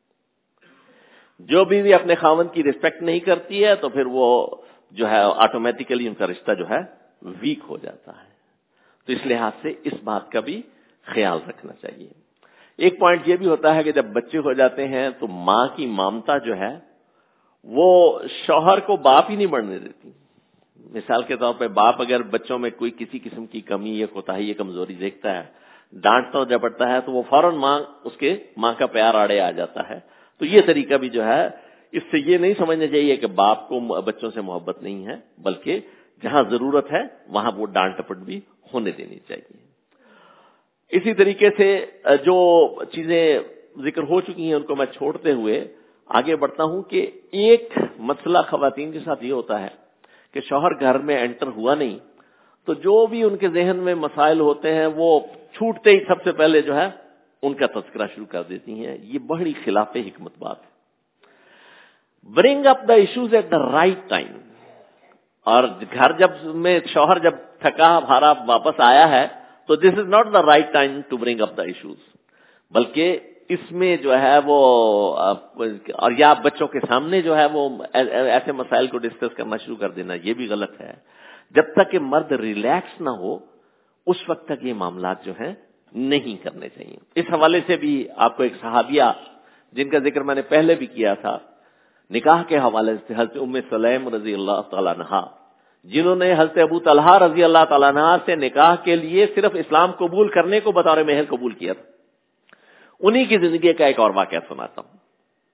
جو بیوی اپنے خاوند کی رسپیکٹ نہیں کرتی ہے تو پھر وہ جو ہے آٹومیٹیکلی ان کا رشتہ جو ہے ویک ہو جاتا ہے. تو اس لحاظ سے اس بات کا بھی خیال رکھنا چاہیے. ایک پوائنٹ یہ بھی ہوتا ہے کہ جب بچے ہو جاتے ہیں تو ماں کی ممتا جو ہے وہ شوہر کو باپ ہی نہیں بڑھنے دیتی. مثال کے طور پہ باپ اگر بچوں میں کوئی کسی قسم کی کمی یا کوتاہی یا کمزوری دیکھتا ہے، ڈانٹتا اور جپٹتا ہے تو وہ فوراً ماں اس کے ماں کا پیار آڑے آ جاتا ہے. تو یہ طریقہ بھی جو ہے اس سے یہ نہیں سمجھنا چاہیے کہ باپ کو بچوں سے محبت نہیں ہے، بلکہ جہاں ضرورت ہے وہاں وہ ڈانٹ ٹپٹ بھی ہونے دینی چاہیے. اسی طریقے سے جو چیزیں ذکر ہو چکی ہیں ان کو میں چھوڑتے ہوئے آگے بڑھتا ہوں کہ ایک مسئلہ خواتین کے ساتھ یہ ہوتا ہے کہ شوہر گھر میں انٹر ہوا نہیں تو جو بھی ان کے ذہن میں مسائل ہوتے ہیں وہ چھوٹتے ہی سب سے پہلے جو ہے ان کا تذکرہ شروع کر دیتی ہیں. یہ بڑی خلاف حکمت بات ہے. Bring up the issues at the right time. اور گھر جب میں شوہر جب تھکا بھارا واپس آیا ہے تو this is not the right time to bring up the issues, بلکہ اس میں جو ہے وہ اور یا بچوں کے سامنے جو ہے وہ ایسے مسائل کو ڈسکس کرنا شروع کر دینا یہ بھی غلط ہے. جب تک کہ مرد ریلیکس نہ ہو اس وقت تک یہ معاملات جو ہیں نہیں کرنے چاہیے. اس حوالے سے بھی آپ کو ایک صحابیہ جن کا ذکر میں نے پہلے بھی کیا تھا نکاح کے حوالے سے، حضرت ام سلیم رضی اللہ تعالیٰ عنہا، جنہوں نے حضرت ابو طلحہ رضی اللہ تعالیٰ عنہ سے نکاح کے لیے صرف اسلام قبول کرنے کو بطور مہر قبول کیا تھا. انہی کی زندگی کا ایک اور واقعہ سناتا ہوں.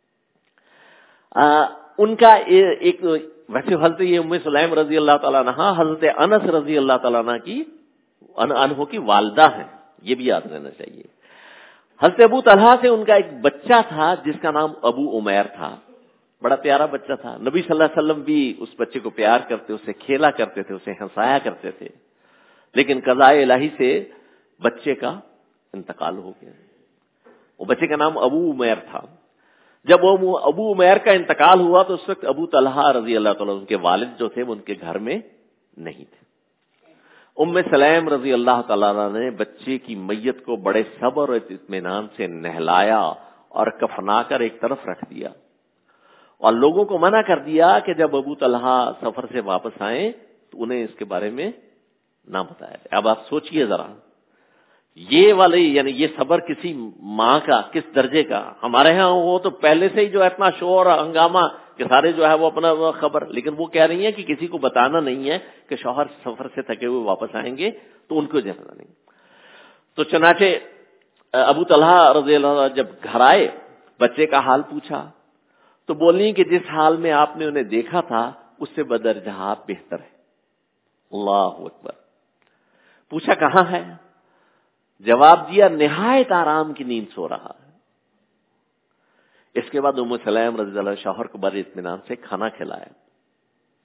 آ, ان کا ایک ویسے حضرت یہ ام سلیم رضی اللہ تعالیٰ عنہ حضرت انس رضی اللہ تعالیٰ عنہ کی انہوں کی والدہ ہیں، یہ بھی یاد رہنا چاہیے. حضرت ابو طلحہ سے ان کا ایک بچہ تھا جس کا نام ابو عمیر تھا. بڑا پیارا بچہ تھا. نبی صلی اللہ علیہ وسلم بھی اس بچے کو پیار کرتے، اسے کھیلا کرتے تھے، اسے ہنسایا کرتے تھے. لیکن قضاء الہی سے بچے کا انتقال ہو گیا. وہ بچے کا نام ابو عمیر تھا. جب وہ ابو عمیر کا انتقال ہوا تو اس وقت ابو طلحہ رضی اللہ تعالیٰ ان کے والد جو تھے وہ ان کے گھر میں نہیں تھے. ام سلیم رضی اللہ تعالیٰ نے بچے کی میت کو بڑے صبر اور اطمینان سے نہلایا اور کفنا کر ایک طرف رکھ دیا اور لوگوں کو منع کر دیا کہ جب ابو طلحہ سفر سے واپس آئیں تو انہیں اس کے بارے میں نہ بتایا جائے. اب آپ سوچئے ذرا یہ والے یعنی یہ صبر کسی ماں کا کس درجے کا. ہمارے ہاں وہ تو پہلے سے ہی جو اتنا شور اور ہنگامہ کہ سارے جو ہے وہ اپنا خبر، لیکن وہ کہہ رہی ہیں کہ کسی کو بتانا نہیں ہے کہ شوہر سفر سے تھکے ہوئے واپس آئیں گے تو ان کو جانا نہیں. تو چنانچہ ابو طلحہ رضی اللہ عنہ جب گھر آئے بچے کا حال پوچھا تو بولی کہ جس حال میں آپ نے انہیں دیکھا تھا اس سے بدرجہ بہتر ہے. اللہ اکبر. پوچھا کہاں ہے؟ جواب دیا نہایت آرام کی نیند سو رہا ہے. اس کے بعد ام سلیم رضی اللہ عنہ شوہر کو بڑے اطمینان سے کھانا کھلایا.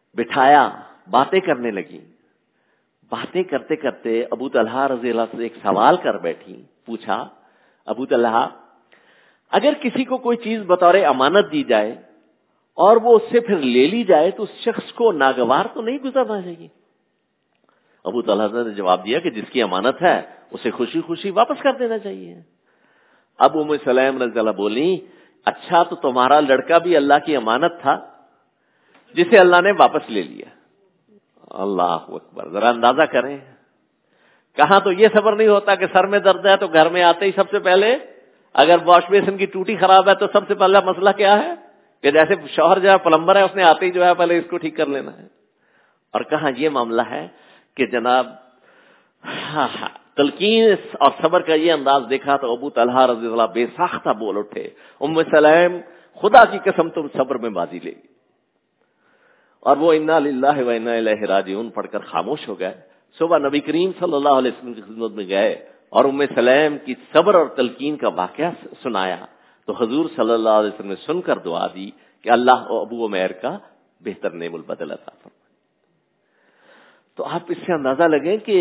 بٹھایا، باتیں کرنے لگی. باتیں کرتے کرتے ابو طلحہ رضی اللہ سے ایک سوال کر بیٹھی. پوچھا ابو طلحہ اگر کسی کو کوئی چیز بطور امانت دی جائے اور وہ اس سے پھر لے لی جائے تو اس شخص کو ناگوار تو نہیں گزرنا چاہیے؟ ابو طلحہ نے جواب دیا کہ جس کی امانت ہے اسے خوشی خوشی واپس کر دینا چاہیے. اب ام سلیم رضی اللہ بولی اچھا تو تمہارا لڑکا بھی اللہ کی امانت تھا جسے اللہ نے واپس لے لیا. اللہ اکبر. ذرا اندازہ کریں کہاں تو یہ صبر نہیں ہوتا کہ سر میں درد ہے تو گھر میں آتے ہی سب سے پہلے اگر واش بیسن کی ٹوٹی خراب ہے تو سب سے پہلا مسئلہ کیا ہے کہ جیسے شوہر جو ہے پلمبر ہے اس نے آتے ہی جو ہے پہلے اس کو ٹھیک کر لینا ہے. اور کہاں یہ معاملہ ہے کہ جناب ہاں ہاں تلقین اور صبر کا یہ انداز دیکھا تو ابو طلحہ رضی اللہ بے ساختہ بول اٹھے ام سلیم خدا کی قسم تم صبر میں بازی لے گی. اور وہ انا للہ و انا الیہ راجعون پڑھ کر خاموش ہو گئے. صبح نبی کریم صلی اللہ علیہ وسلم کی خدمت میں گئے اور ام سلیم کی صبر اور تلقین کا واقعہ سنایا تو حضور صلی اللہ علیہ وسلم نے سن کر دعا دی کہ اللہ ابو عمیر کا بہتر نعم البدل عطا فرمائے. تو آپ اس سے اندازہ لگیں کہ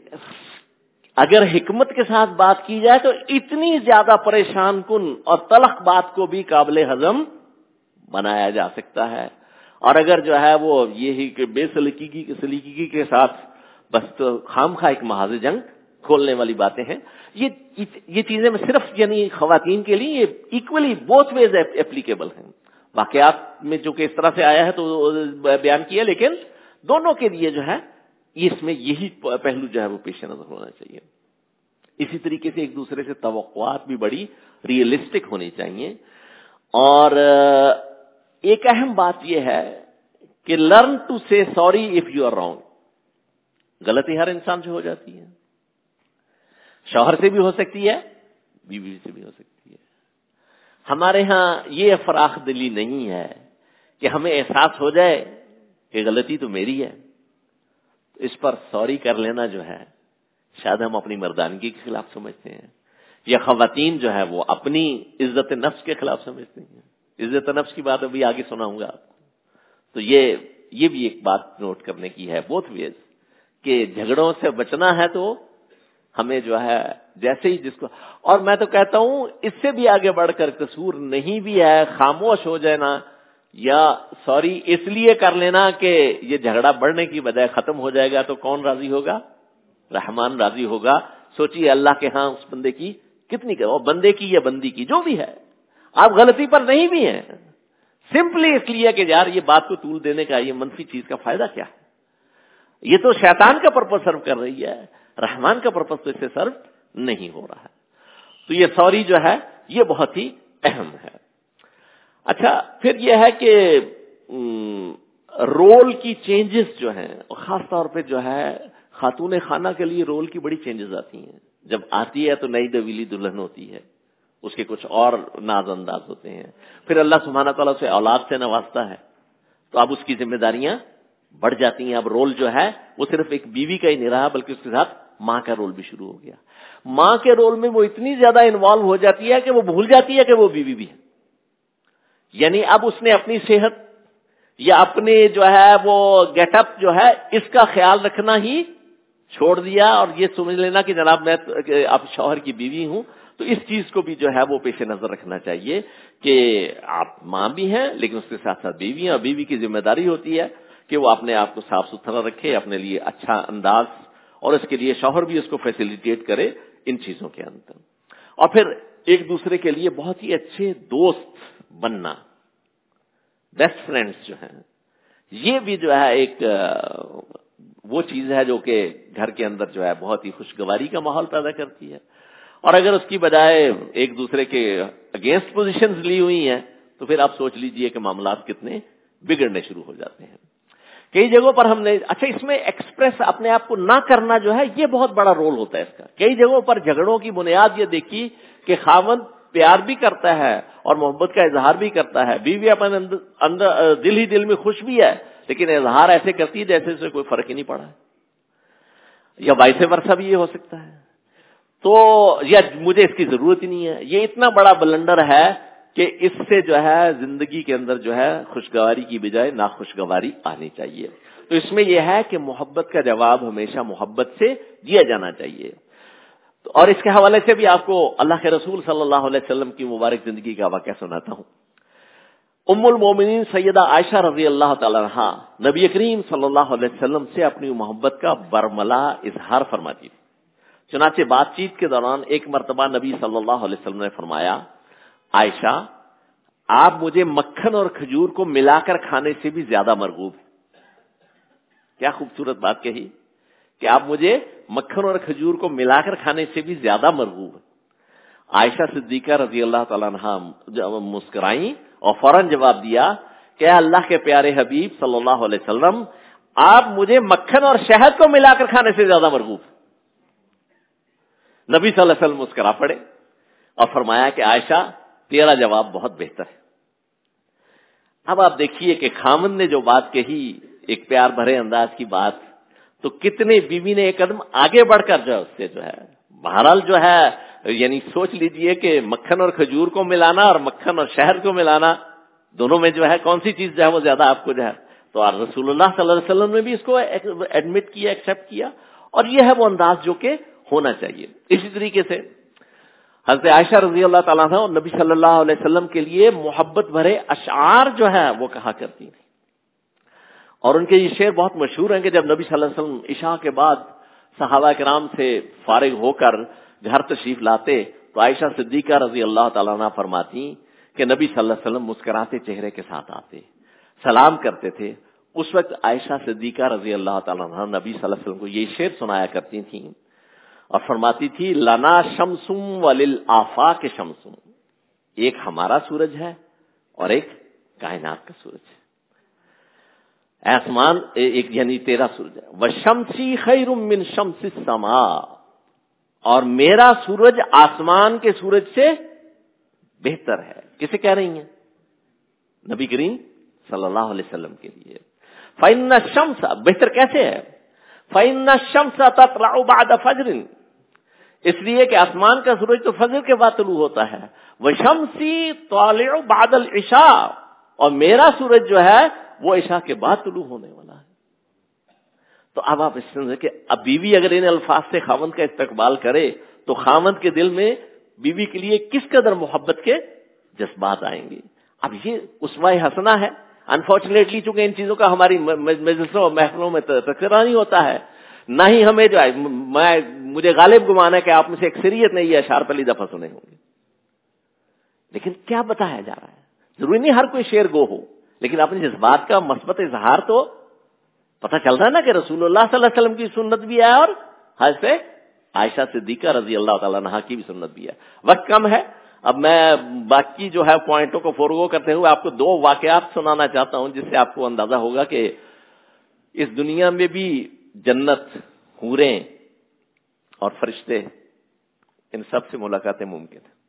اگر حکمت کے ساتھ بات کی جائے تو اتنی زیادہ پریشان کن اور تلخ بات کو بھی قابل ہضم بنایا جا سکتا ہے. اور اگر جو ہے وہ یہی کہ بے سلیقگی کے سلیقگی کے ساتھ بس تو خام خواہ ایک محاذ جنگ کھولنے والی باتیں ہیں. یہ یہ چیزیں صرف یعنی خواتین کے لیے ایکولی بوتھ ویز اپلیکیبل ہیں. واقعات میں جو کہ اس طرح سے آیا ہے تو بیان کیا لیکن دونوں کے لیے جو ہے اس میں یہی پہلو جو ہے وہ پیش نظر ہونا چاہیے. اسی طریقے سے ایک دوسرے سے توقعات بھی بڑی ریئلسٹک ہونی چاہیے. اور ایک اہم بات یہ ہے کہ learn to say sorry if you are wrong. غلطی ہر انسان سے ہو جاتی ہے، شوہر سے بھی ہو سکتی ہے، بیوی سے بھی ہو سکتی ہے. ہمارے ہاں یہ فراخ دلی نہیں ہے کہ ہمیں احساس ہو جائے کہ غلطی تو میری ہے اس پر سوری کر لینا جو ہے شاید ہم اپنی مردانگی کے خلاف سمجھتے ہیں یا خواتین جو ہے وہ اپنی عزت نفس کے خلاف سمجھتے ہیں. عزت نفس کی بات ابھی آگے سناؤں گا آپ کو. تو یہ یہ بھی ایک بات نوٹ کرنے کی ہے بوتھ ویز کہ جھگڑوں سے بچنا ہے تو ہمیں جو ہے جیسے ہی جس کو اور میں تو کہتا ہوں اس سے بھی آگے بڑھ کر قصور نہیں بھی ہے خاموش ہو جانا یا سوری اس لیے کر لینا کہ یہ جھگڑا بڑھنے کی بجائے ختم ہو جائے گا تو کون راضی ہوگا؟ رحمان راضی ہوگا. سوچئے اللہ کے ہاں اس بندے کی کتنی بندے کی یا بندی کی جو بھی ہے آپ غلطی پر نہیں بھی ہیں سمپلی اس لیے کہ یار یہ بات کو طول دینے کا یہ منفی چیز کا فائدہ کیا ہے. یہ تو شیطان کا پرپس سرو کر رہی ہے، رحمان کا پرپس تو اس سے سرو نہیں ہو رہا ہے. تو یہ سوری جو ہے یہ بہت ہی اہم ہے. اچھا پھر یہ ہے کہ رول کی چینجز جو ہیں خاص طور پہ جو ہے خاتون خانہ کے لیے رول کی بڑی چینجز آتی ہیں. جب آتی ہے تو نئی دویلی دلہن ہوتی ہے، اس کے کچھ اور ناز انداز ہوتے ہیں. پھر اللہ سبحانہ تعالیٰ سے اولاد سے نوازتا ہے تو اب اس کی ذمہ داریاں بڑھ جاتی ہیں. اب رول جو ہے وہ صرف ایک بیوی کا ہی نہیں رہا بلکہ اس کے ساتھ ماں کا رول بھی شروع ہو گیا. ماں کے رول میں وہ اتنی زیادہ انوالو ہو جاتی ہے کہ وہ بھول جاتی ہے کہ وہ بیوی بھی ہے. یعنی اب اس نے اپنی صحت یا اپنے جو ہے وہ گیٹ اپ جو ہے اس کا خیال رکھنا ہی چھوڑ دیا اور یہ سمجھ لینا کہ جناب میں اب شوہر کی بیوی ہوں. تو اس چیز کو بھی جو ہے وہ پیش نظر رکھنا چاہیے کہ آپ ماں بھی ہیں لیکن اس کے ساتھ ساتھ بیوی ہیں اور بیوی کی ذمہ داری ہوتی ہے کہ وہ اپنے آپ کو صاف ستھرا رکھے، اپنے لیے اچھا انداز اور اس کے لیے شوہر بھی اس کو فیسیلیٹیٹ کرے ان چیزوں کے اندر. اور پھر ایک دوسرے کے لیے بہت ہی اچھے دوست بننا، بیسٹ فرینڈز جو ہیں یہ بھی جو ہے ایک وہ چیز ہے جو کہ گھر کے اندر جو ہے بہت ہی خوشگواری کا ماحول پیدا کرتی ہے. اور اگر اس کی بجائے ایک دوسرے کے اگینسٹ پوزیشنز لی ہوئی ہیں تو پھر آپ سوچ لیجئے کہ معاملات کتنے بگڑنے شروع ہو جاتے ہیں. کئی جگہوں پر ہم نے اچھا اس میں ایکسپریس اپنے آپ کو نہ کرنا جو ہے یہ بہت بڑا رول ہوتا ہے اس کا. کئی جگہوں پر جھگڑوں کی بنیاد یہ دیکھی کہ خاوند پیار بھی کرتا ہے اور محبت کا اظہار بھی کرتا ہے، بیوی اپنے اندر دل ہی دل میں خوش بھی ہے لیکن اظہار ایسے کرتی ہے جیسے اسے کوئی فرق ہی نہیں پڑا ہے. یا وائس ورثہ بھی یہ ہو سکتا ہے. تو یا مجھے اس کی ضرورت ہی نہیں ہے. یہ اتنا بڑا بلنڈر ہے کہ اس سے جو ہے زندگی کے اندر جو ہے خوشگواری کی بجائے ناخوشگواری آنی چاہیے. تو اس میں یہ ہے کہ محبت کا جواب ہمیشہ محبت سے دیا جانا چاہیے. اور اس کے حوالے سے بھی آپ کو اللہ کے رسول صلی اللہ علیہ وسلم کی مبارک زندگی کا واقعہ سناتا ہوں. ام المومنین سیدہ عائشہ رضی اللہ تعالی عنہا نبی کریم صلی اللہ علیہ وسلم سے اپنی محبت کا برملا اظہار فرماتی تھی. چنانچہ بات چیت کے دوران ایک مرتبہ نبی صلی اللہ علیہ وسلم نے فرمایا، عائشہ آپ مجھے مکھن اور کھجور کو ملا کر کھانے سے بھی زیادہ مرغوب ہیں. کیا خوبصورت بات کہی کہ آپ مجھے مکھن اور کھجور کو ملا کر کھانے سے بھی زیادہ مرغوب ہیں. عائشہ صدیقہ رضی اللہ تعالیٰ عنہا مسکرائیں اور فوراً جواب دیا کہ اللہ کے پیارے حبیب صلی اللہ علیہ وسلم آپ مجھے مکھن اور شہد کو ملا کر کھانے سے زیادہ مرغوب ہیں. نبی صلی اللہ علیہ وسلم مسکرا پڑے اور فرمایا کہ عائشہ تیرا جواب بہت بہتر ہے. اب آپ دیکھیے کہ خامن نے جو بات کہی، ایک پیار بھرے انداز کی بات، تو کتنے بیوی نے ایک قدم آگے بڑھ کر جو ہے اس سے جو ہے بہرحال جو ہے یعنی سوچ لیجئے کہ مکھن اور کھجور کو ملانا اور مکھن اور شہد کو ملانا دونوں میں جو ہے کون سی چیز جو ہے وہ زیادہ آپ کو جو ہے. تو رسول اللہ صلی اللہ علیہ وسلم نے بھی اس کو ایڈمٹ کیا، ایکسپٹ کیا، اور یہ ہے وہ انداز جو کہ ہونا چاہیے. اسی طریقے سے حضرت عائشہ رضی اللہ تعالیٰ عنہ اور نبی صلی اللہ علیہ وسلم کے لیے محبت بھرے اشعار جو ہے وہ کہا کرتی تھی. اور ان کے یہ شعر بہت مشہور ہیں کہ جب نبی صلی اللہ علیہ وسلم عشاء کے بعد صحابہ کرام سے فارغ ہو کر گھر تشریف لاتے تو عائشہ صدیقہ رضی اللہ تعالیٰ عنہ فرماتی کہ نبی صلی اللہ علیہ وسلم مسکراتے چہرے کے ساتھ آتے، سلام کرتے تھے. اس وقت عائشہ صدیقہ رضی اللہ تعالیٰ عنہ نبی صلی اللہ علیہ وسلم کو یہ شعر سنایا کرتی تھیں اور فرماتی تھی لنا شمسم وللآفاق شمسم، ایک ہمارا سورج ہے اور ایک کائنات کا سورج ہے. آسمان ایک یعنی تیرا سورج ہے. وشمسی خیر من شمس السماء، اور میرا سورج آسمان کے سورج سے بہتر ہے. کسے کہہ رہی ہیں؟ نبی کریم صلی اللہ علیہ وسلم کے لیے. فإن الشمس، بہتر کیسے ہے؟ فإن الشمس تطلع بعد فجر، اس لیے کہ آسمان کا سورج تو فجر کے بعد طلوع ہوتا ہے. وشمسی طالع بعد العشاء، اور میرا سورج جو ہے وہ عشاء کے بعد طلوع ہونے والا ہے. تو اب آپ اس سے کہ اب بیوی اگر ان الفاظ سے خاوند کا استقبال کرے تو خاوند کے دل میں بیوی کے لیے کس قدر محبت کے جذبات آئیں گے. اب یہ اسوہ حسنہ ہے. انفارچونیٹلی چونکہ ان چیزوں کا ہماری مجلسوں اور محفلوں میں تذکرہ نہیں ہوتا ہے، نہ ہی ہمیں جو ہے میں مجھے غالب گمان ہے کہ آپ میں سے اکثریت نے یہ اشعار پہلی دفعہ سنے ہوں گے. لیکن کیا بتایا جا رہا ہے؟ ضروری نہیں ہر کوئی شعر گو ہو، لیکن اپنے جذبات کا مثبت اظہار تو پتہ چل رہا ہے نا کہ رسول اللہ صلی اللہ علیہ وسلم کی سنت بھی ہے اور حضرت عائشہ صدیقہ رضی اللہ تعالیٰ عنہا کی بھی سنت بھی ہے. وقت کم ہے، اب میں باقی جو ہے پوائنٹوں کو فورگو کرتے ہوئے آپ کو دو واقعات سنانا چاہتا ہوں جس سے آپ کو اندازہ ہوگا کہ اس دنیا میں بھی جنت، حوریں اور فرشتے، ان سب سے ملاقاتیں ممکن ہیں.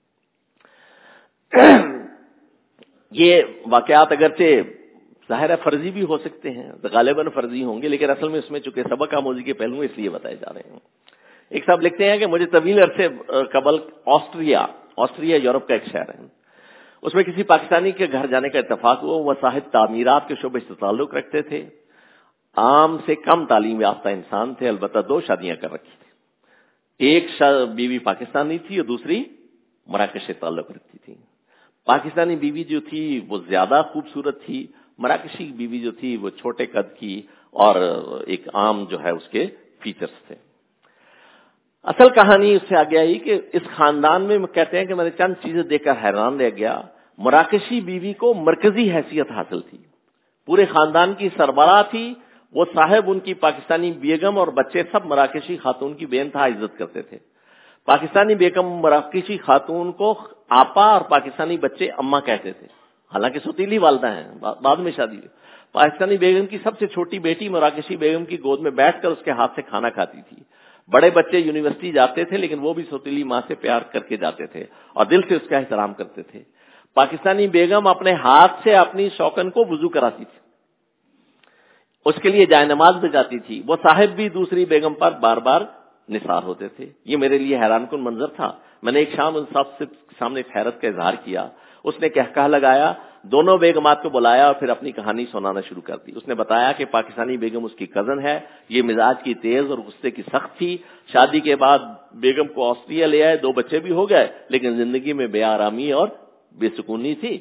یہ واقعات اگرچہ ظاہر ہے فرضی بھی ہو سکتے ہیں، غالباً فرضی ہوں گے، لیکن اصل میں اس میں چونکہ سبق آموزی کے پہلو اس لیے بتائے جا رہے ہیں. ایک صاحب لکھتے ہیں کہ مجھے طویل عرصے قبل آسٹریا آسٹریا یورپ کا ایک شہر ہے، اس میں کسی پاکستانی کے گھر جانے کا اتفاق ہوا. وہ صاحب تعمیرات کے شعبے سے تعلق رکھتے تھے، عام سے کم تعلیم یافتہ انسان تھے، البتہ دو شادیاں کر رکھی تھی. ایک بیوی پاکستانی تھی اور دوسری مراکش سے تعلق رکھتی تھی. پاکستانی بیوی جو تھی وہ زیادہ خوبصورت تھی، مراکشی بیوی جو تھی وہ چھوٹے قد کی اور ایک عام جو ہے اس کے فیچرز تھے. اصل کہانی اس سے آگے آئی کہ اس خاندان میں کہتے ہیں کہ میں نے چند چیزیں دیکھ کر حیران رہ گیا. مراکشی بیوی کو مرکزی حیثیت حاصل تھی، پورے خاندان کی سربراہ تھی. وہ صاحب ان کی پاکستانی بیگم اور بچے سب مراکشی خاتون کی بے انتہا عزت کرتے تھے. پاکستانی بیگم مراکشی خاتون کو آپا اور پاکستانی بچے اماں کہتے تھے، حالانکہ سوتیلی والدہ ہیں، بعد میں شادی ہوئی. پاکستانی بیگم کی سب سے چھوٹی بیٹی مراکشی بیگم کی گود میں بیٹھ کر اس کے ہاتھ سے کھانا کھاتی تھی. بڑے بچے یونیورسٹی جاتے تھے لیکن وہ بھی سوتیلی ماں سے پیار کر کے جاتے تھے اور دل سے اس کا احترام کرتے تھے. پاکستانی بیگم اپنے ہاتھ سے اپنی شوکن کو وضو کراتی تھی، اس کے لیے جائے نماز بجاتی تھی. وہ صاحب بھی دوسری بیگم پر بار بار نثار ہوتے تھے. یہ میرے لیے حیران کن منظر تھا. میں نے ایک شام ان سب سے سامنے حیرت کا اظہار کیا اس نے کہکہا لگایا, دونوں بیگمات کو بلایا اور پھر اپنی کہانی سنانا شروع کر دی. اس نے بتایا کہ پاکستانی بیگم اس کی کزن ہے, یہ مزاج کی تیز اور غصے کی سخت تھی. شادی کے بعد بیگم کو آسٹریا لے آئے, دو بچے بھی ہو گئے, لیکن زندگی میں بے آرامی اور بے سکونی تھی.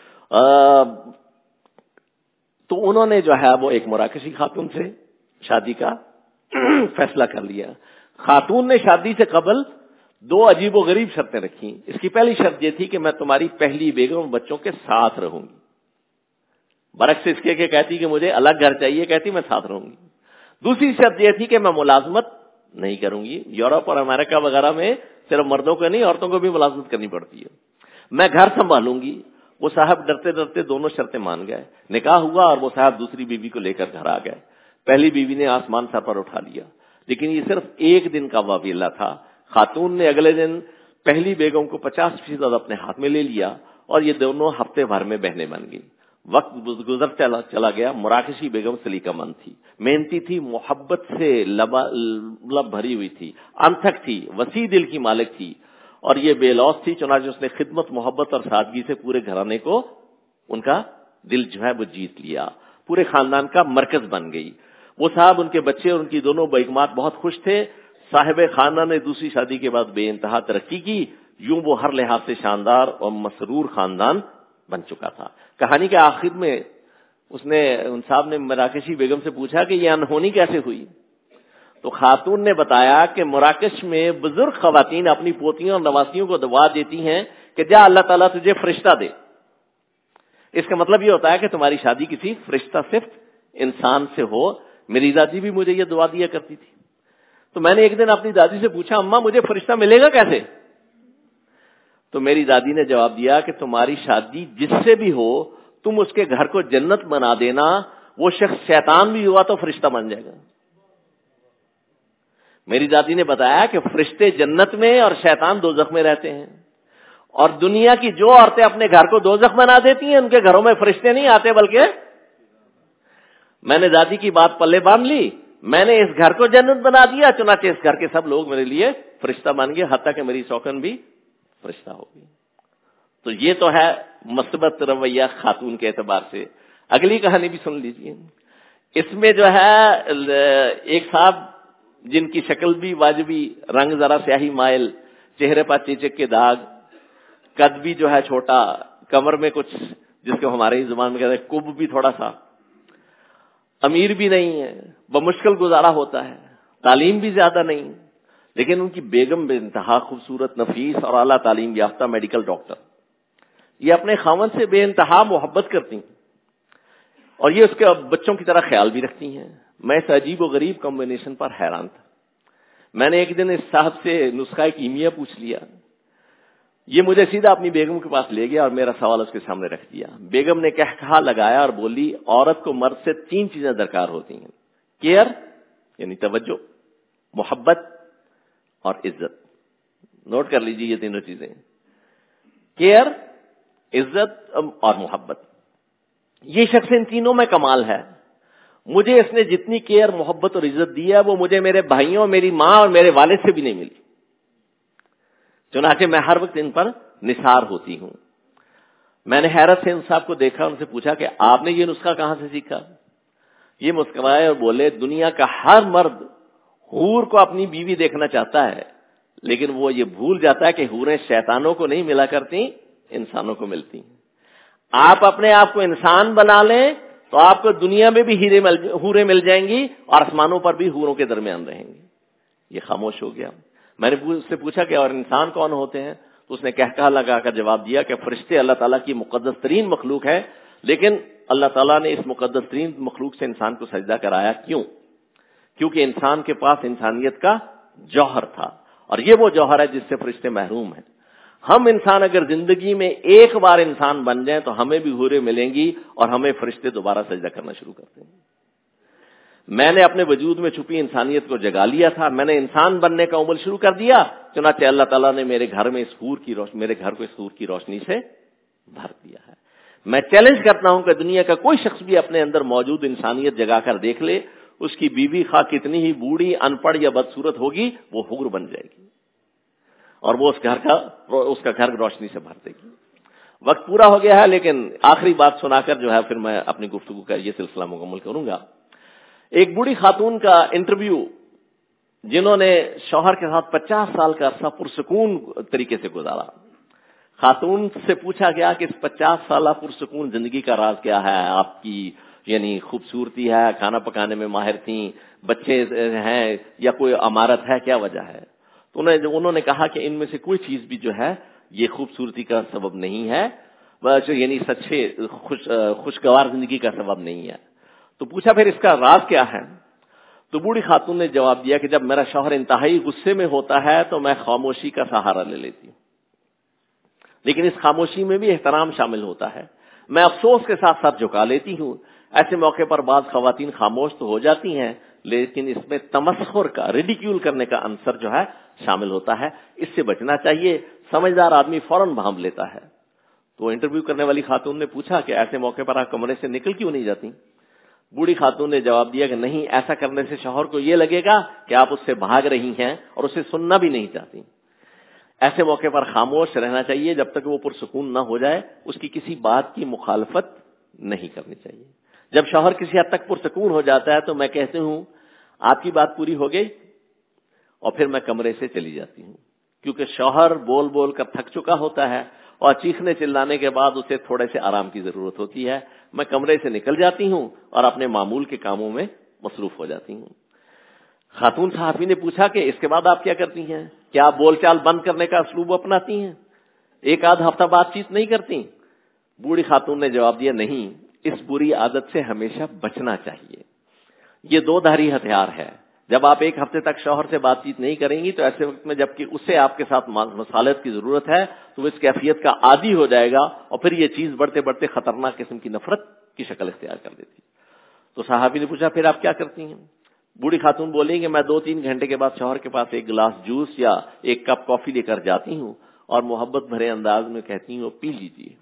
تو انہوں نے جو ہے وہ ایک مراکشی خاتون سے شادی کا فیصلہ کر لیا. خاتون نے شادی سے قبل دو عجیب و غریب شرطیں رکھی. اس کی پہلی شرط یہ تھی کہ میں تمہاری پہلی بیگم بچوں کے ساتھ رہوں گی, برعکس اس کے کہ کہتی کہ مجھے الگ گھر چاہیے, کہتی میں ساتھ رہوں گی. دوسری شرط یہ تھی کہ میں ملازمت نہیں کروں گی. یورپ اور امریکہ وغیرہ میں صرف مردوں کو نہیں عورتوں کو بھی ملازمت کرنی پڑتی ہے. میں گھر سنبھالوں گی. وہ صاحب ڈرتے ڈرتے دونوں شرطیں مان گئے. نکاح ہوا اور وہ صاحب دوسری بیوی کو لے کر گھر آ گئے. پہلی بیوی نے آسمان سر پر اٹھا لیا, لیکن یہ صرف ایک دن کا واقعہ تھا. خاتون نے اگلے دن پہلی بیگم کو پچاس فیصد اپنے ہاتھ میں لے لیا اور یہ دونوں ہفتے بھر میں بہنیں بن گئی. وقت گزر چلا چلا گیا. مراکشی بیگم سلیقہ مند تھی, محنتی تھی, محبت سے لب لب بھری ہوئی تھی, انتھک تھی, وسیع دل کی مالک تھی اور یہ بے لوث تھی. چنانچہ اس نے خدمت, محبت اور سادگی سے پورے گھرانے کو, ان کا دل جو ہے وہ جیت لیا, پورے خاندان کا مرکز بن گئی. وہ صاحب, ان کے بچے اور ان کی دونوں بیگمات بہت خوش تھے. صاحب خانہ نے دوسری شادی کے بعد بے انتہا ترقی کی. یوں وہ ہر لحاظ سے شاندار اور مسرور خاندان بن چکا تھا. کہانی کے آخر میں اس نے ان صاحب نے مراکشی بیگم سے پوچھا کہ یہ انہونی کیسے ہوئی؟ تو خاتون نے بتایا کہ مراکش میں بزرگ خواتین اپنی پوتیوں اور نواسیوں کو دعا دیتی ہیں کہ جا اللہ تعالیٰ تجھے فرشتہ دے. اس کا مطلب یہ ہوتا ہے کہ تمہاری شادی کسی فرشتہ صرف انسان سے ہو. میری دادی بھی مجھے یہ دعا دیا کرتی تھی. تو میں نے ایک دن اپنی دادی سے پوچھا, اماں مجھے فرشتہ ملے گا کیسے؟ تو میری دادی نے جواب دیا کہ تمہاری شادی جس سے بھی ہو, تم اس کے گھر کو جنت بنا دینا. وہ شخص شیطان بھی ہوا تو فرشتہ بن جائے گا. میری دادی نے بتایا کہ فرشتے جنت میں اور شیطان دوزخ میں رہتے ہیں, اور دنیا کی جو عورتیں اپنے گھر کو دوزخ بنا دیتی ہیں ان کے گھروں میں فرشتے نہیں آتے, بلکہ میں نے دادی کی بات پلے باندھ لی. میں نے اس گھر کو جنت بنا دیا, چنانچہ اس گھر کے سب لوگ میرے لیے فرشتہ بن گئے, حتیٰ کہ میری سوکن بھی فرشتہ ہو گئی. تو یہ تو ہے مثبت رویہ خاتون کے اعتبار سے. اگلی کہانی بھی سن لیجیے. اس میں جو ہے ایک صاحب جن کی شکل بھی واجبی, رنگ ذرا سیاہی مائل, چہرے پر چیچک کے داغ, قد بھی جو ہے چھوٹا, کمر میں کچھ جس کو ہماری زبان میں کہتے ہیں کب بھی تھوڑا سا, امیر بھی نہیں ہے, بمشکل گزارا ہوتا ہے, تعلیم بھی زیادہ نہیں, لیکن ان کی بیگم بے انتہا خوبصورت, نفیس اور اعلیٰ تعلیم یافتہ میڈیکل ڈاکٹر. یہ اپنے خاوند سے بے انتہا محبت کرتی ہیں اور یہ اس کے بچوں کی طرح خیال بھی رکھتی ہیں. میں اس عجیب و غریب کمبینیشن پر حیران تھا. میں نے ایک دن اس صاحب سے نسخہ کیمیا پوچھ لیا. یہ مجھے سیدھا اپنی بیگم کے پاس لے گیا اور میرا سوال اس کے سامنے رکھ دیا. بیگم نے کہکہا لگایا اور بولی, عورت کو مرد سے تین چیزیں درکار ہوتی ہیں, کیئر یعنی توجہ, محبت اور عزت. نوٹ کر لیجیے یہ تینوں چیزیں, کیئر, عزت اور محبت. یہ شخص ان تینوں میں کمال ہے. مجھے اس نے جتنی کیئر, محبت اور عزت دی ہے وہ مجھے میرے بھائیوں, میری ماں اور میرے والد سے بھی نہیں ملی. چنانچہ میں ہر وقت ان پر نثار ہوتی ہوں. میں نے حیرت سے ان صاحب کو دیکھا, ان سے پوچھا کہ آپ نے یہ نسخہ کہاں سے سیکھا؟ یہ مسکرائے اور بولے, دنیا کا ہر مرد حور کو اپنی بیوی دیکھنا چاہتا ہے, لیکن وہ یہ بھول جاتا ہے کہ حوریں شیطانوں کو نہیں ملا کرتی, انسانوں کو ملتی ہیں. آپ اپنے آپ کو انسان بنا لیں تو آپ کو دنیا میں بھی ہیرے مل حوریں مل جائیں گی اور آسمانوں پر بھی حوروں کے درمیان رہیں گے. یہ خاموش ہو گیا. میں نے اس سے پوچھا کہ اور انسان کون ہوتے ہیں؟ تو اس نے کہکہا لگا کر جواب دیا کہ فرشتے اللہ تعالیٰ کی مقدس ترین مخلوق ہے, لیکن اللہ تعالیٰ نے اس مقدس ترین مخلوق سے انسان کو سجدہ کرایا. کیوں؟ کیونکہ انسان کے پاس انسانیت کا جوہر تھا, اور یہ وہ جوہر ہے جس سے فرشتے محروم ہیں. ہم انسان اگر زندگی میں ایک بار انسان بن جائیں تو ہمیں بھی حوریں ملیں گی اور ہمیں فرشتے دوبارہ سجدہ کرنا شروع کرتے ہیں. میں نے اپنے وجود میں چھپی انسانیت کو جگا لیا تھا. میں نے انسان بننے کا عمل شروع کر دیا. چنانچہ اللہ تعالیٰ نے میرے گھر میں اس حور کی روشنی میرے گھر کو اس حور کی روشنی سے بھر دیا ہے. میں چیلنج کرتا ہوں کہ دنیا کا کوئی شخص بھی اپنے اندر موجود انسانیت جگا کر دیکھ لے, اس کی بیوی خواہ کتنی ہی بوڑھی, ان پڑھ یا بدصورت ہوگی, وہ حور بن جائے گی اور وہ اس گھر کا اس کا گھر روشنی سے بھر دے گی. وقت پورا ہو گیا ہے، لیکن آخری بات سنا کر جو ہے پھر میں اپنی گفتگو کا یہ سلسلہ مکمل کروں گا۔ ایک بوڑھی خاتون کا انٹرویو جنہوں نے شوہر کے ساتھ پچاس سال کا عرصہ پرسکون طریقے سے گزارا، خاتون سے پوچھا گیا کہ اس پچاس سالہ پرسکون زندگی کا راز کیا ہے؟ آپ کی یعنی خوبصورتی ہے، کھانا پکانے میں ماہر تھیں، بچے ہیں یا کوئی امارت ہے، کیا وجہ ہے؟ تو انہوں نے کہا کہ ان میں سے کوئی چیز بھی جو ہے یہ خوبصورتی کا سبب نہیں ہے، یعنی سچے خوش خوشگوار زندگی کا سبب نہیں ہے۔ تو پوچھا پھر اس کا راز کیا ہے؟ تو بوڑھی خاتون نے جواب دیا کہ جب میرا شوہر انتہائی غصے میں ہوتا ہے تو میں خاموشی کا سہارا لے لیتی ہوں، لیکن اس خاموشی میں بھی احترام شامل ہوتا ہے، میں افسوس کے ساتھ سر جھکا لیتی ہوں۔ ایسے موقع پر بعض خواتین خاموش تو ہو جاتی ہیں، لیکن اس میں تمسخر کا، ریڈیکیول کرنے کا عنصر جو ہے شامل ہوتا ہے، اس سے بچنا چاہیے، سمجھدار آدمی فوراً بھانپ لیتا ہے۔ تو انٹرویو کرنے والی خاتون نے پوچھا کہ ایسے موقع پر آپ کمرے سے نکل کیوں نہیں جاتی؟ بوڑھی خاتون نے جواب دیا کہ نہیں، ایسا کرنے سے شوہر کو یہ لگے گا کہ آپ اس سے بھاگ رہی ہیں اور اسے سننا بھی نہیں چاہتی۔ ایسے موقع پر خاموش رہنا چاہیے جب تک وہ پرسکون نہ ہو جائے، اس کی کسی بات کی مخالفت نہیں کرنی چاہیے۔ جب شوہر کسی حد تک پرسکون ہو جاتا ہے تو میں کہتی ہوں آپ کی بات پوری ہو گئی، اور پھر میں کمرے سے چلی جاتی ہوں، کیونکہ شوہر بول بول کر تھک چکا ہوتا ہے اور چیخنے چلانے کے بعد اسے تھوڑے سے آرام کی ضرورت ہوتی ہے۔ میں کمرے سے نکل جاتی ہوں اور اپنے معمول کے کاموں میں مصروف ہو جاتی ہوں۔ خاتون صحافی نے پوچھا کہ اس کے بعد آپ کیا کرتی ہیں؟ کیا آپ بول چال بند کرنے کا اسلوب اپناتی ہیں؟ ایک آدھ ہفتہ بات چیت نہیں کرتی؟ بوڑھی خاتون نے جواب دیا نہیں، اس بری عادت سے ہمیشہ بچنا چاہیے۔ یہ دو دھاری ہتھیار ہے، جب آپ ایک ہفتے تک شوہر سے بات چیت نہیں کریں گی تو ایسے وقت میں جبکہ اسے آپ کے ساتھ مصالحت کی ضرورت ہے تو وہ اس کیفیت کا عادی ہو جائے گا اور پھر یہ چیز بڑھتے بڑھتے خطرناک قسم کی نفرت کی شکل اختیار کر دیتی۔ تو صحابی نے پوچھا پھر آپ کیا کرتی ہیں؟ بوڑھی خاتون بولی کہ میں دو تین گھنٹے کے بعد شوہر کے پاس ایک گلاس جوس یا ایک کپ کافی لے کر جاتی ہوں اور محبت بھرے انداز میں کہتی ہوں پی لیجیے۔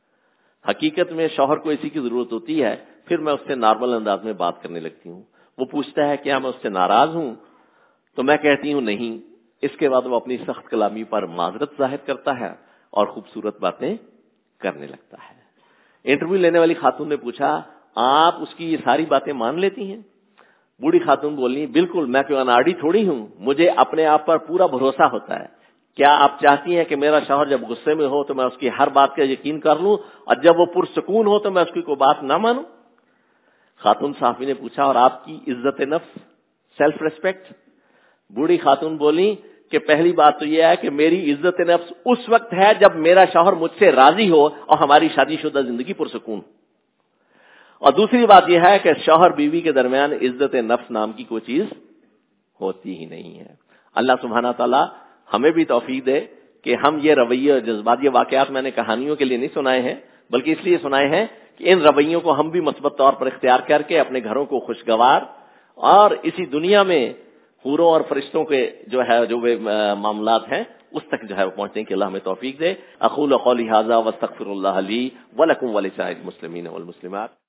حقیقت میں شوہر کو اسی کی ضرورت ہوتی ہے، پھر میں اس سے نارمل انداز میں بات کرنے لگتی ہوں۔ وہ پوچھتا ہے کیا میں اس سے ناراض ہوں؟ تو میں کہتی ہوں نہیں۔ اس کے بعد وہ اپنی سخت کلامی پر معذرت ظاہر کرتا ہے اور خوبصورت باتیں کرنے لگتا ہے۔ انٹرویو لینے والی خاتون نے پوچھا آپ اس کی یہ ساری باتیں مان لیتی ہیں؟ بوڑھی خاتون بولی بالکل، میں کوئی اناڑی تھوڑی ہوں، مجھے اپنے آپ پر پورا بھروسہ ہوتا ہے۔ کیا آپ چاہتی ہیں کہ میرا شوہر جب غصے میں ہو تو میں اس کی ہر بات کا یقین کر لوں اور جب وہ پرسکون ہو تو میں اس کی کوئی بات نہ مانوں؟ خاتون صحافی نے پوچھا اور آپ کی عزت نفس، سیلف ریسپیکٹ؟ بوڑھی خاتون بولی کہ پہلی بات تو یہ ہے کہ میری عزت نفس اس وقت ہے جب میرا شوہر مجھ سے راضی ہو اور ہماری شادی شدہ زندگی پرسکون، اور دوسری بات یہ ہے کہ شوہر بیوی کے درمیان عزت نفس نام کی کوئی چیز ہوتی ہی نہیں ہے۔ اللہ سبحانہ تعالیٰ ہمیں بھی توفیق دے کہ ہم یہ رویے جذبات، یہ واقعات میں نے کہانیوں کے لیے نہیں سنائے ہیں بلکہ اس لیے سنائے ہیں کہ ان رویوں کو ہم بھی مثبت طور پر اختیار کر کے اپنے گھروں کو خوشگوار اور اسی دنیا میں حوروں اور فرشتوں کے جو ہے جو معاملات ہیں اس تک جو ہے پہنچنے کی اللہ ہمیں توفیق دے۔ اقول قولی ھذا واستغفر اللہ لی ولکم ولسائر المسلمین والمسلمات۔